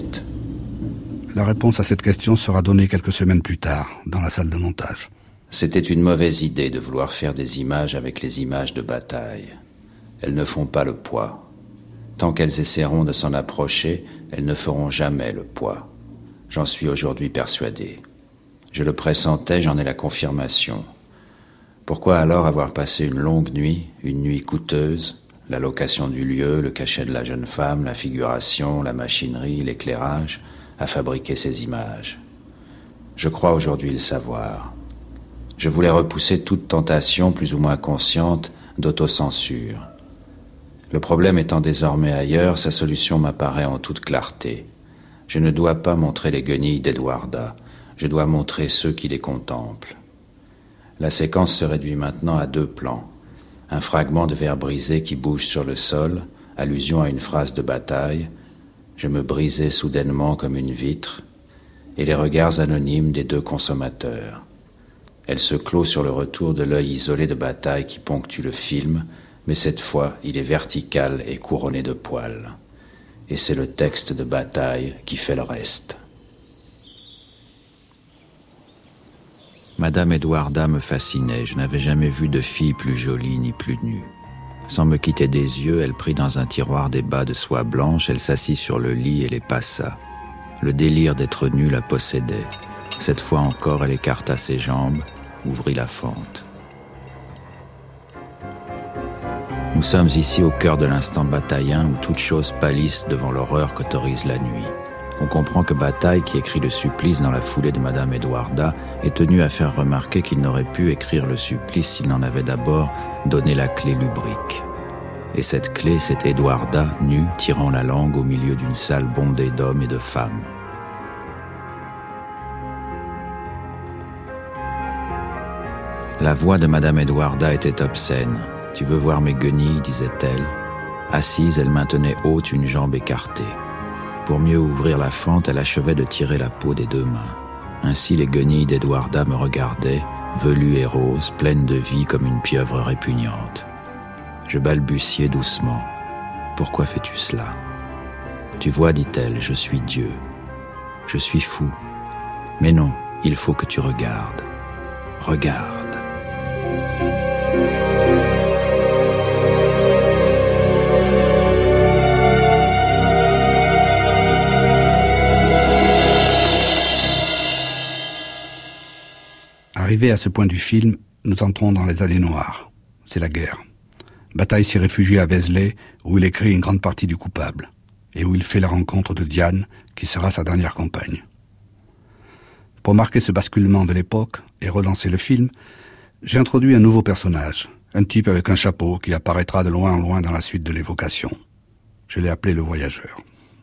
La réponse à cette question sera donnée quelques semaines plus tard, dans la salle de montage. C'était une mauvaise idée de vouloir faire des images avec les images de Bataille. Elles ne font pas le poids. Tant qu'elles essaieront de s'en approcher, elles ne feront jamais le poids. J'en suis aujourd'hui persuadé. Je le pressentais, j'en ai la confirmation. Pourquoi alors avoir passé une longue nuit, une nuit coûteuse, la location du lieu, le cachet de la jeune femme, la figuration, la machinerie, l'éclairage, à fabriquer ces images ? Je crois aujourd'hui le savoir. Je voulais repousser toute tentation plus ou moins consciente d'autocensure. Le problème étant désormais ailleurs, sa solution m'apparaît en toute clarté. Je ne dois pas montrer les guenilles d'Eduarda, je dois montrer ceux qui les contemplent. La séquence se réduit maintenant à deux plans. Un fragment de verre brisé qui bouge sur le sol, allusion à une phrase de Bataille, « Je me brisais soudainement comme une vitre », et les regards anonymes des deux consommateurs. Elle se clôt sur le retour de l'œil isolé de Bataille qui ponctue le film, mais cette fois, il est vertical et couronné de poils. Et c'est le texte de Bataille qui fait le reste. Madame Eduarda me fascinait. Je n'avais jamais vu de fille plus jolie ni plus nue. Sans me quitter des yeux, elle prit dans un tiroir des bas de soie blanche, elle s'assit sur le lit et les passa. Le délire d'être nue la possédait. Cette fois encore, elle écarta ses jambes, ouvrit la fente. Nous sommes ici au cœur de l'instant bataillien où toutes choses pâlissent devant l'horreur qu'autorise la nuit. On comprend que Bataille, qui écrit le supplice dans la foulée de Madame Eduarda, est tenu à faire remarquer qu'il n'aurait pu écrire le supplice s'il n'en avait d'abord donné la clé lubrique. Et cette clé, c'est Eduarda, nue, tirant la langue au milieu d'une salle bondée d'hommes et de femmes. La voix de Madame Eduarda était obscène. « Tu veux voir mes guenilles ?» disait-elle. Assise, elle maintenait haute une jambe écartée. Pour mieux ouvrir la fente, elle achevait de tirer la peau des deux mains. Ainsi les guenilles d'Eduarda me regardaient, velues et roses, pleines de vie comme une pieuvre répugnante. Je balbutiai doucement. « Pourquoi fais-tu cela ?»« Tu vois, dit-elle, je suis Dieu. Je suis fou. Mais non, il faut que tu regardes. Regarde. » Arrivé à ce point du film, nous entrons dans les années noires. C'est la guerre. Bataille s'est réfugié à Vézelay, où il écrit une grande partie du Coupable, et où il fait la rencontre de Diane, qui sera sa dernière compagne. Pour marquer ce basculement de l'époque et relancer le film, j'ai introduit un nouveau personnage, un type avec un chapeau qui apparaîtra de loin en loin dans la suite de l'évocation. Je l'ai appelé le voyageur.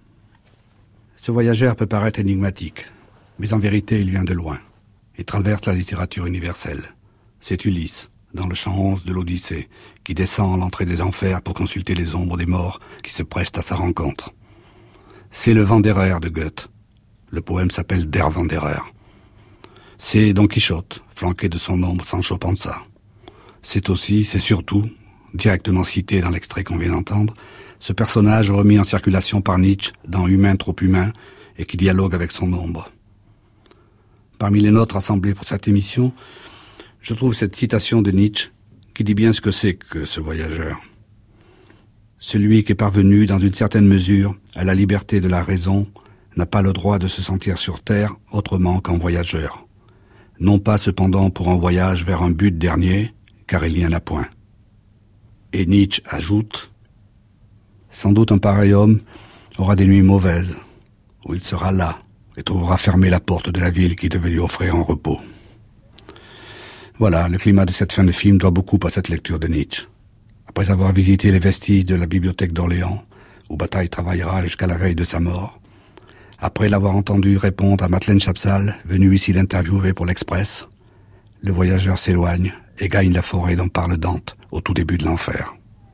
Ce voyageur peut paraître énigmatique, mais en vérité il vient de loin. Il traverse la littérature universelle. C'est Ulysse, dans le chant onze de l'Odyssée, qui descend à l'entrée des enfers pour consulter les ombres des morts qui se prestent à sa rencontre. C'est le Wanderer de Goethe. Le poème s'appelle Der Wanderer. C'est Don Quichotte, flanqué de son ombre Sancho Panza. C'est aussi, c'est surtout, directement cité dans l'extrait qu'on vient d'entendre, ce personnage remis en circulation par Nietzsche dans Humain trop humain et qui dialogue avec son ombre. Parmi les notes rassemblées pour cette émission, je trouve cette citation de Nietzsche qui dit bien ce que c'est que ce voyageur. Celui qui est parvenu, dans une certaine mesure, à la liberté de la raison, n'a pas le droit de se sentir sur terre autrement qu'en voyageur. Non pas cependant pour un voyage vers un but dernier, car il n'y en a point. Et Nietzsche ajoute « Sans doute un pareil homme aura des nuits mauvaises, où il sera là, et trouvera fermée la porte de la ville qui devait lui offrir un repos. » Voilà, le climat de cette fin de film doit beaucoup à cette lecture de Nietzsche. Après avoir visité les vestiges de la bibliothèque d'Orléans, où Bataille travaillera jusqu'à la veille de sa mort, après l'avoir entendu répondre à Madeleine Chapsal, venue ici l'interviewer pour l'Express, le voyageur s'éloigne et gagne la forêt dont parle Dante au tout début de l'enfer.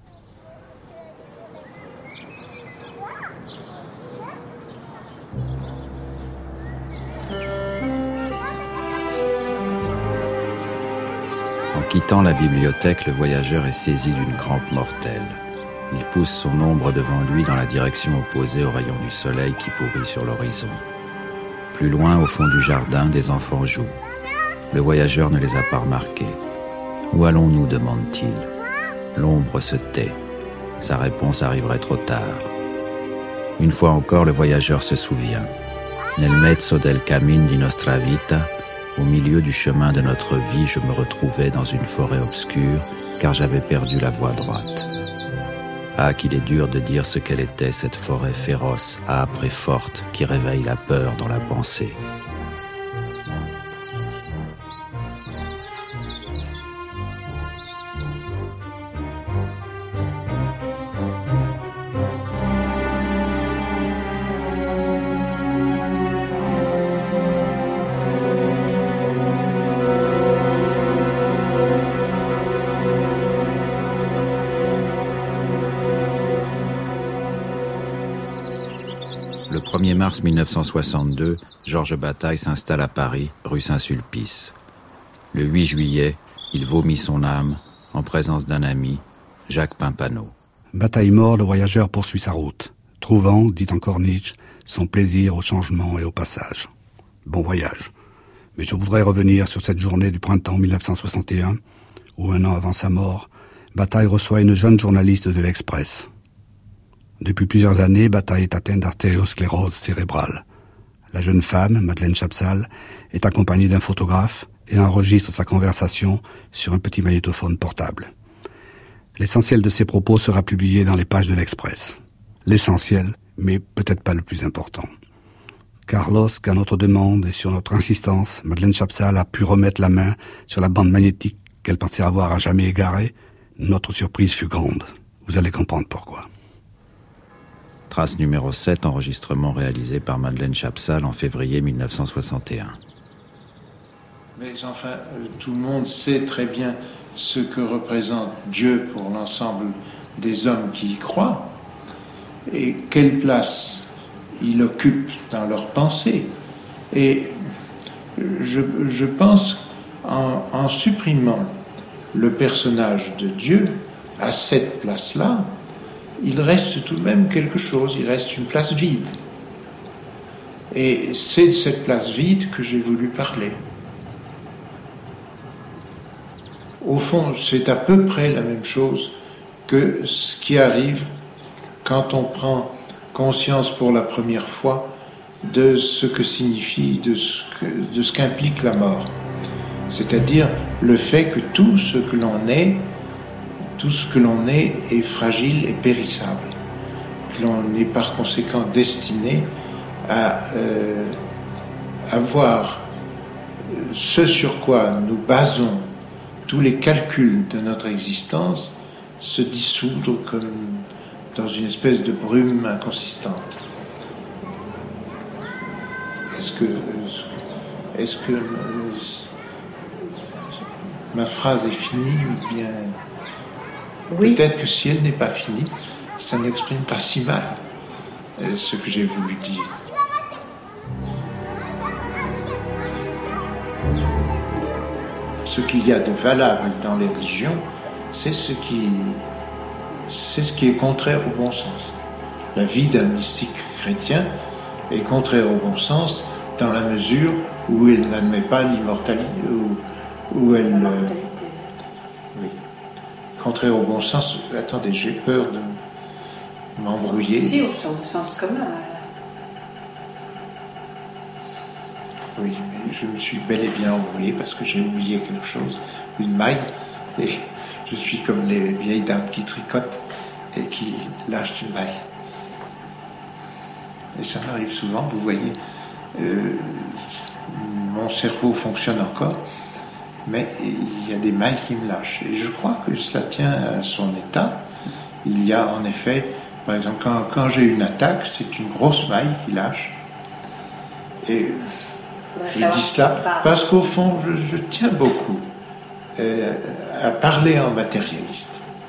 En quittant la bibliothèque, le voyageur est saisi d'une crampe mortelle. Il pousse son ombre devant lui dans la direction opposée aux rayons du soleil qui pourrit sur l'horizon. Plus loin, au fond du jardin, des enfants jouent. Le voyageur ne les a pas remarqués. « Où allons-nous » demande-t-il. L'ombre se tait. Sa réponse arriverait trop tard. Une fois encore, le voyageur se souvient. « Nel mezzo del cammin di nostra vita » Au milieu du chemin de notre vie, je me retrouvais dans une forêt obscure, car j'avais perdu la voie droite. Ah, qu'il est dur de dire ce qu'elle était, cette forêt féroce, âpre et forte, qui réveille la peur dans la pensée. premier mars mille neuf cent soixante-deux, Georges Bataille s'installe à Paris, rue Saint-Sulpice. Le huit juillet, il vomit son âme en présence d'un ami, Jacques Pimpano. Bataille mort, le voyageur poursuit sa route, trouvant, dit encore Nietzsche, son plaisir au changement et au passage. Bon voyage. Mais je voudrais revenir sur cette journée du printemps mille neuf cent soixante et un, où un an avant sa mort, Bataille reçoit une jeune journaliste de l'Express. Depuis plusieurs années, Bataille est atteinte d'artériosclérose cérébrale. La jeune femme, Madeleine Chapsal, est accompagnée d'un photographe et enregistre sa conversation sur un petit magnétophone portable. L'essentiel de ses propos sera publié dans les pages de l'Express. L'essentiel, mais peut-être pas le plus important. Car lorsqu'à notre demande et sur notre insistance, Madeleine Chapsal a pu remettre la main sur la bande magnétique qu'elle pensait avoir à jamais égarée, notre surprise fut grande. Vous allez comprendre pourquoi. Trace numéro sept, enregistrement réalisé par Madeleine Chapsal en février mille neuf cent soixante et un. Mais enfin, tout le monde sait très bien ce que représente Dieu pour l'ensemble des hommes qui y croient et quelle place il occupe dans leurs pensées. Et je, je pense en, en supprimant le personnage de Dieu à cette place-là, il reste tout de même quelque chose, il reste une place vide. Et c'est de cette place vide que j'ai voulu parler. Au fond, c'est à peu près la même chose que ce qui arrive quand on prend conscience pour la première fois de ce que signifie, de ce, que, de ce qu'implique la mort. C'est-à-dire le fait que tout ce que l'on est, tout ce que l'on est est fragile et périssable. Que l'on est par conséquent destiné à euh, avoir ce sur quoi nous basons tous les calculs de notre existence se dissoudre comme dans une espèce de brume inconsistante. Est-ce que, est-ce que ma phrase est finie ou bien oui. Peut-être que si elle n'est pas finie, ça n'exprime pas si mal ce que j'ai voulu dire. Ce qu'il y a de valable dans les religions, c'est ce qui, c'est ce qui est contraire au bon sens. La vie d'un mystique chrétien est contraire au bon sens dans la mesure où elle n'admet pas l'immortalité, où, où elle... Euh, oui. Contraire au bon sens, attendez, j'ai peur de m'embrouiller. Si, au sens commun. Oui, mais je me suis bel et bien embrouillé parce que j'ai oublié quelque chose, une maille, et je suis comme les vieilles dames qui tricotent et qui lâchent une maille. Et ça m'arrive souvent, vous voyez, euh, mon cerveau fonctionne encore, mais il y a des mailles qui me lâchent. Et je crois que cela tient à son état. Il y a en effet, par exemple, quand, quand j'ai une attaque, c'est une grosse maille qui lâche. Et je dis cela parce qu'au fond, je, je tiens beaucoup euh, à parler en matérialiste.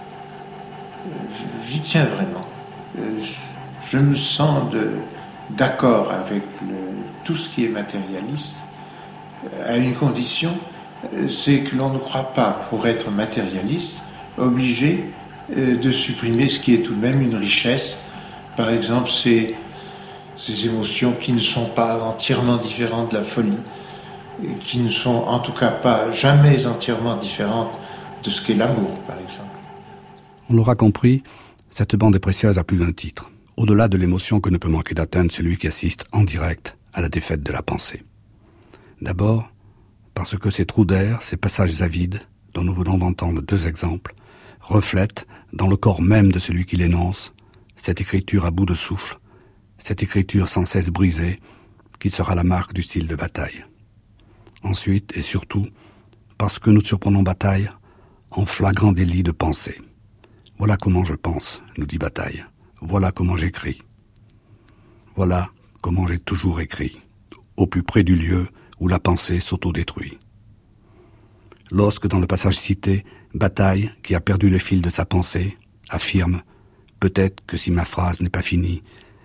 J'y tiens vraiment. Euh, je me sens de, d'accord avec le, tout ce qui est matérialiste, à une condition, c'est que l'on ne croit pas, pour être matérialiste, obligé euh, de supprimer ce qui est tout de même une richesse. Par exemple, c'est ces émotions qui ne sont pas entièrement différentes de la folie, qui ne sont en tout cas pas jamais entièrement différentes de ce qu'est l'amour, par exemple. On l'aura compris, cette bande est précieuse à plus d'un titre, au-delà de l'émotion que ne peut manquer d'atteindre celui qui assiste en direct à la défaite de la pensée. D'abord, parce que ces trous d'air, ces passages avides, dont nous venons d'entendre deux exemples, reflètent, dans le corps même de celui qui l'énonce, cette écriture à bout de souffle, cette écriture sans cesse brisée, qui sera la marque du style de Bataille. Ensuite, et surtout, parce que nous surprenons Bataille en flagrant délit de pensée. Voilà comment je pense, nous dit Bataille. Voilà comment j'écris. Voilà comment j'ai toujours écrit, au plus près du lieu où la pensée s'autodétruit. Lorsque, dans le passage cité, Bataille, qui a perdu le fil de sa pensée, affirme « Peut-être que si ma phrase n'est pas finie,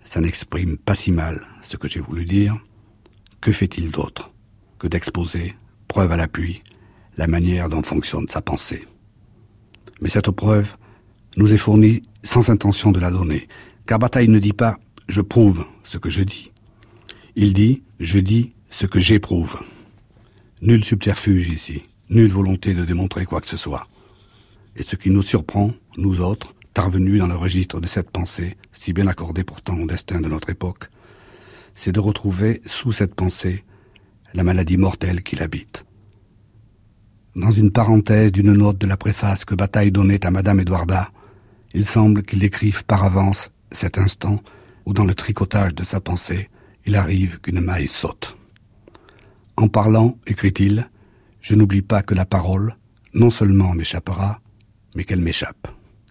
Ça n'exprime pas si mal ce que j'ai voulu dire. Que fait-il d'autre que d'exposer, preuve à l'appui, la manière dont fonctionne sa pensée? Mais cette preuve nous est fournie sans intention de la donner, car Bataille ne dit pas « je prouve ce que je dis ». Il dit « je dis ce que j'éprouve ». Nul subterfuge ici, nulle volonté de démontrer quoi que ce soit. Et ce qui nous surprend, nous autres, parvenus dans le registre de cette pensée, si bien accordée pourtant au destin de notre époque, c'est de retrouver sous cette pensée la maladie mortelle qui l'habite. Dans une parenthèse d'une note de la préface que Bataille donnait à Madame Edwarda, il semble qu'il écrive par avance cet instant où dans le tricotage de sa pensée, il arrive qu'une maille saute. En parlant, écrit-il, je n'oublie pas que la parole, non seulement m'échappera, mais qu'elle m'échappe.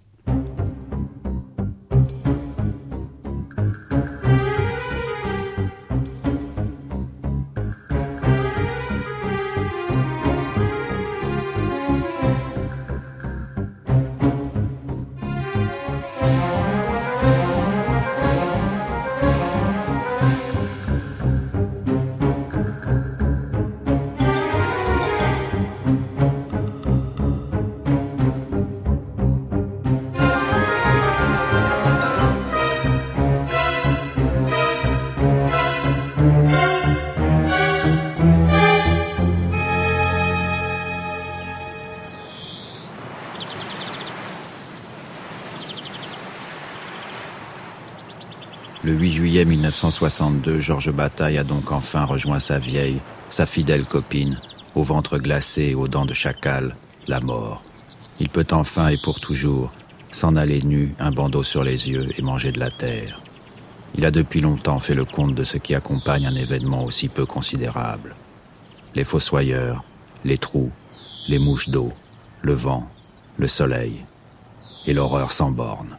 Le huit juillet mille neuf cent soixante-deux, Georges Bataille a donc enfin rejoint sa vieille, sa fidèle copine, au ventre glacé et aux dents de chacal, la mort. Il peut enfin et pour toujours s'en aller nu, un bandeau sur les yeux et manger de la terre. Il a depuis longtemps fait le compte de ce qui accompagne un événement aussi peu considérable. Les fossoyeurs, les trous, les mouches d'eau, le vent, le soleil et l'horreur sans borne.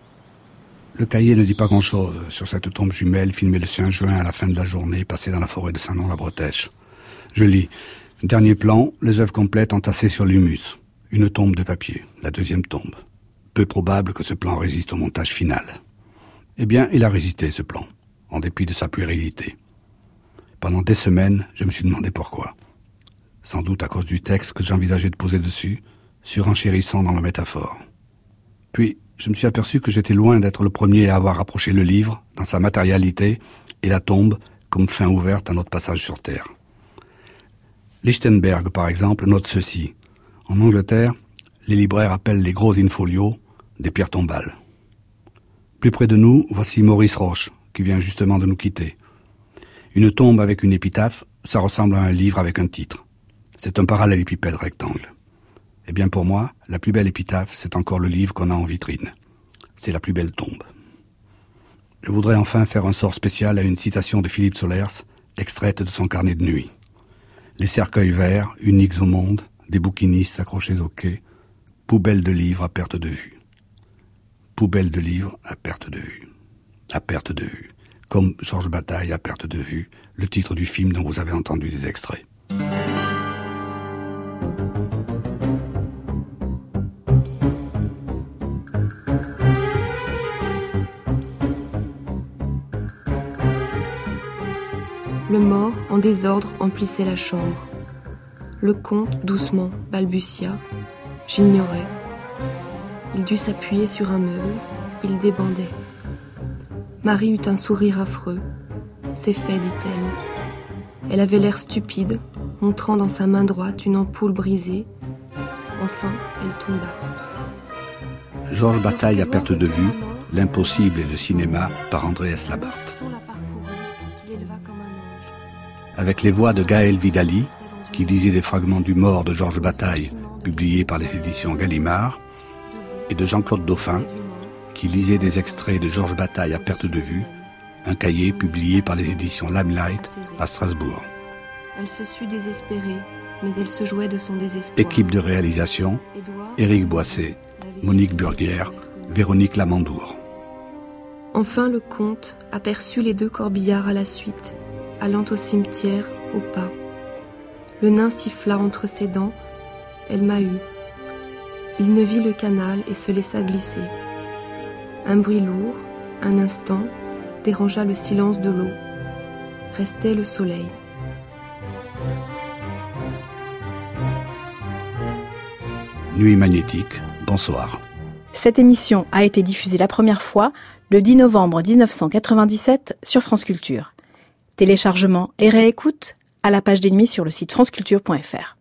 Le cahier ne dit pas grand-chose sur cette tombe jumelle filmée le cinq juin à la fin de la journée passée dans la forêt de Saint-Nom-la-Bretèche. Je lis. Dernier plan, les œuvres complètes entassées sur l'humus. Une tombe de papier, la deuxième tombe. Peu probable que ce plan résiste au montage final. Eh bien, il a résisté, ce plan, en dépit de sa puérilité. Pendant des semaines, je me suis demandé pourquoi. Sans doute à cause du texte que j'envisageais de poser dessus, surenchérissant dans la métaphore. Puis, je me suis aperçu que j'étais loin d'être le premier à avoir approché le livre, dans sa matérialité, et la tombe comme fin ouverte à notre passage sur Terre. Lichtenberg, par exemple, note ceci. En Angleterre, les libraires appellent les gros in-folio des pierres tombales. Plus près de nous, voici Maurice Roche, qui vient justement de nous quitter. Une tombe avec une épitaphe, ça ressemble à un livre avec un titre. C'est un parallélépipède rectangle. Eh bien pour moi, la plus belle épitaphe, c'est encore le livre qu'on a en vitrine. C'est la plus belle tombe. Je voudrais enfin faire un sort spécial à une citation de Philippe Solers, extraite de son carnet de nuit. Les cercueils verts, uniques au monde, des bouquinistes accrochés au quai, poubelle de livres à perte de vue. Poubelle de livres à perte de vue. À perte de vue. Comme Georges Bataille à perte de vue, le titre du film dont vous avez entendu des extraits. Le mort, en désordre, emplissait la chambre. Le comte, doucement, balbutia. J'ignorais. Il dut s'appuyer sur un meuble. Il débandait. Marie eut un sourire affreux. C'est fait, dit-elle. Elle avait l'air stupide, montrant dans sa main droite une ampoule brisée. Enfin, elle tomba. Georges Bataille à perte de vue, L'impossible et le cinéma par André S. Labarthe. Avec les voix de Gaël Vidali, qui disait des fragments du Mort de Georges Bataille, publiés par les éditions Gallimard, et de Jean-Claude Dauphin, qui lisait des extraits de Georges Bataille à perte de vue, un cahier publié par les éditions Limelight à Strasbourg. Elle se sut désespérée, mais elle se jouait de son désespoir. Équipe de réalisation, Éric Boisset, Monique Burguière, Véronique Lamandour. Enfin, le comte aperçut les deux corbillards à la suite, allant au cimetière au pas. Le nain siffla entre ses dents. Elle m'a eu. Il ne vit le canal et se laissa glisser. Un bruit lourd, un instant, dérangea le silence de l'eau. Restait le soleil. Nuit magnétique, bonsoir. Cette émission a été diffusée la première fois le dix novembre dix-neuf cent quatre-vingt-dix-sept sur France Culture. Téléchargement et réécoute à la page d'Ennemis sur le site franceculture point f r.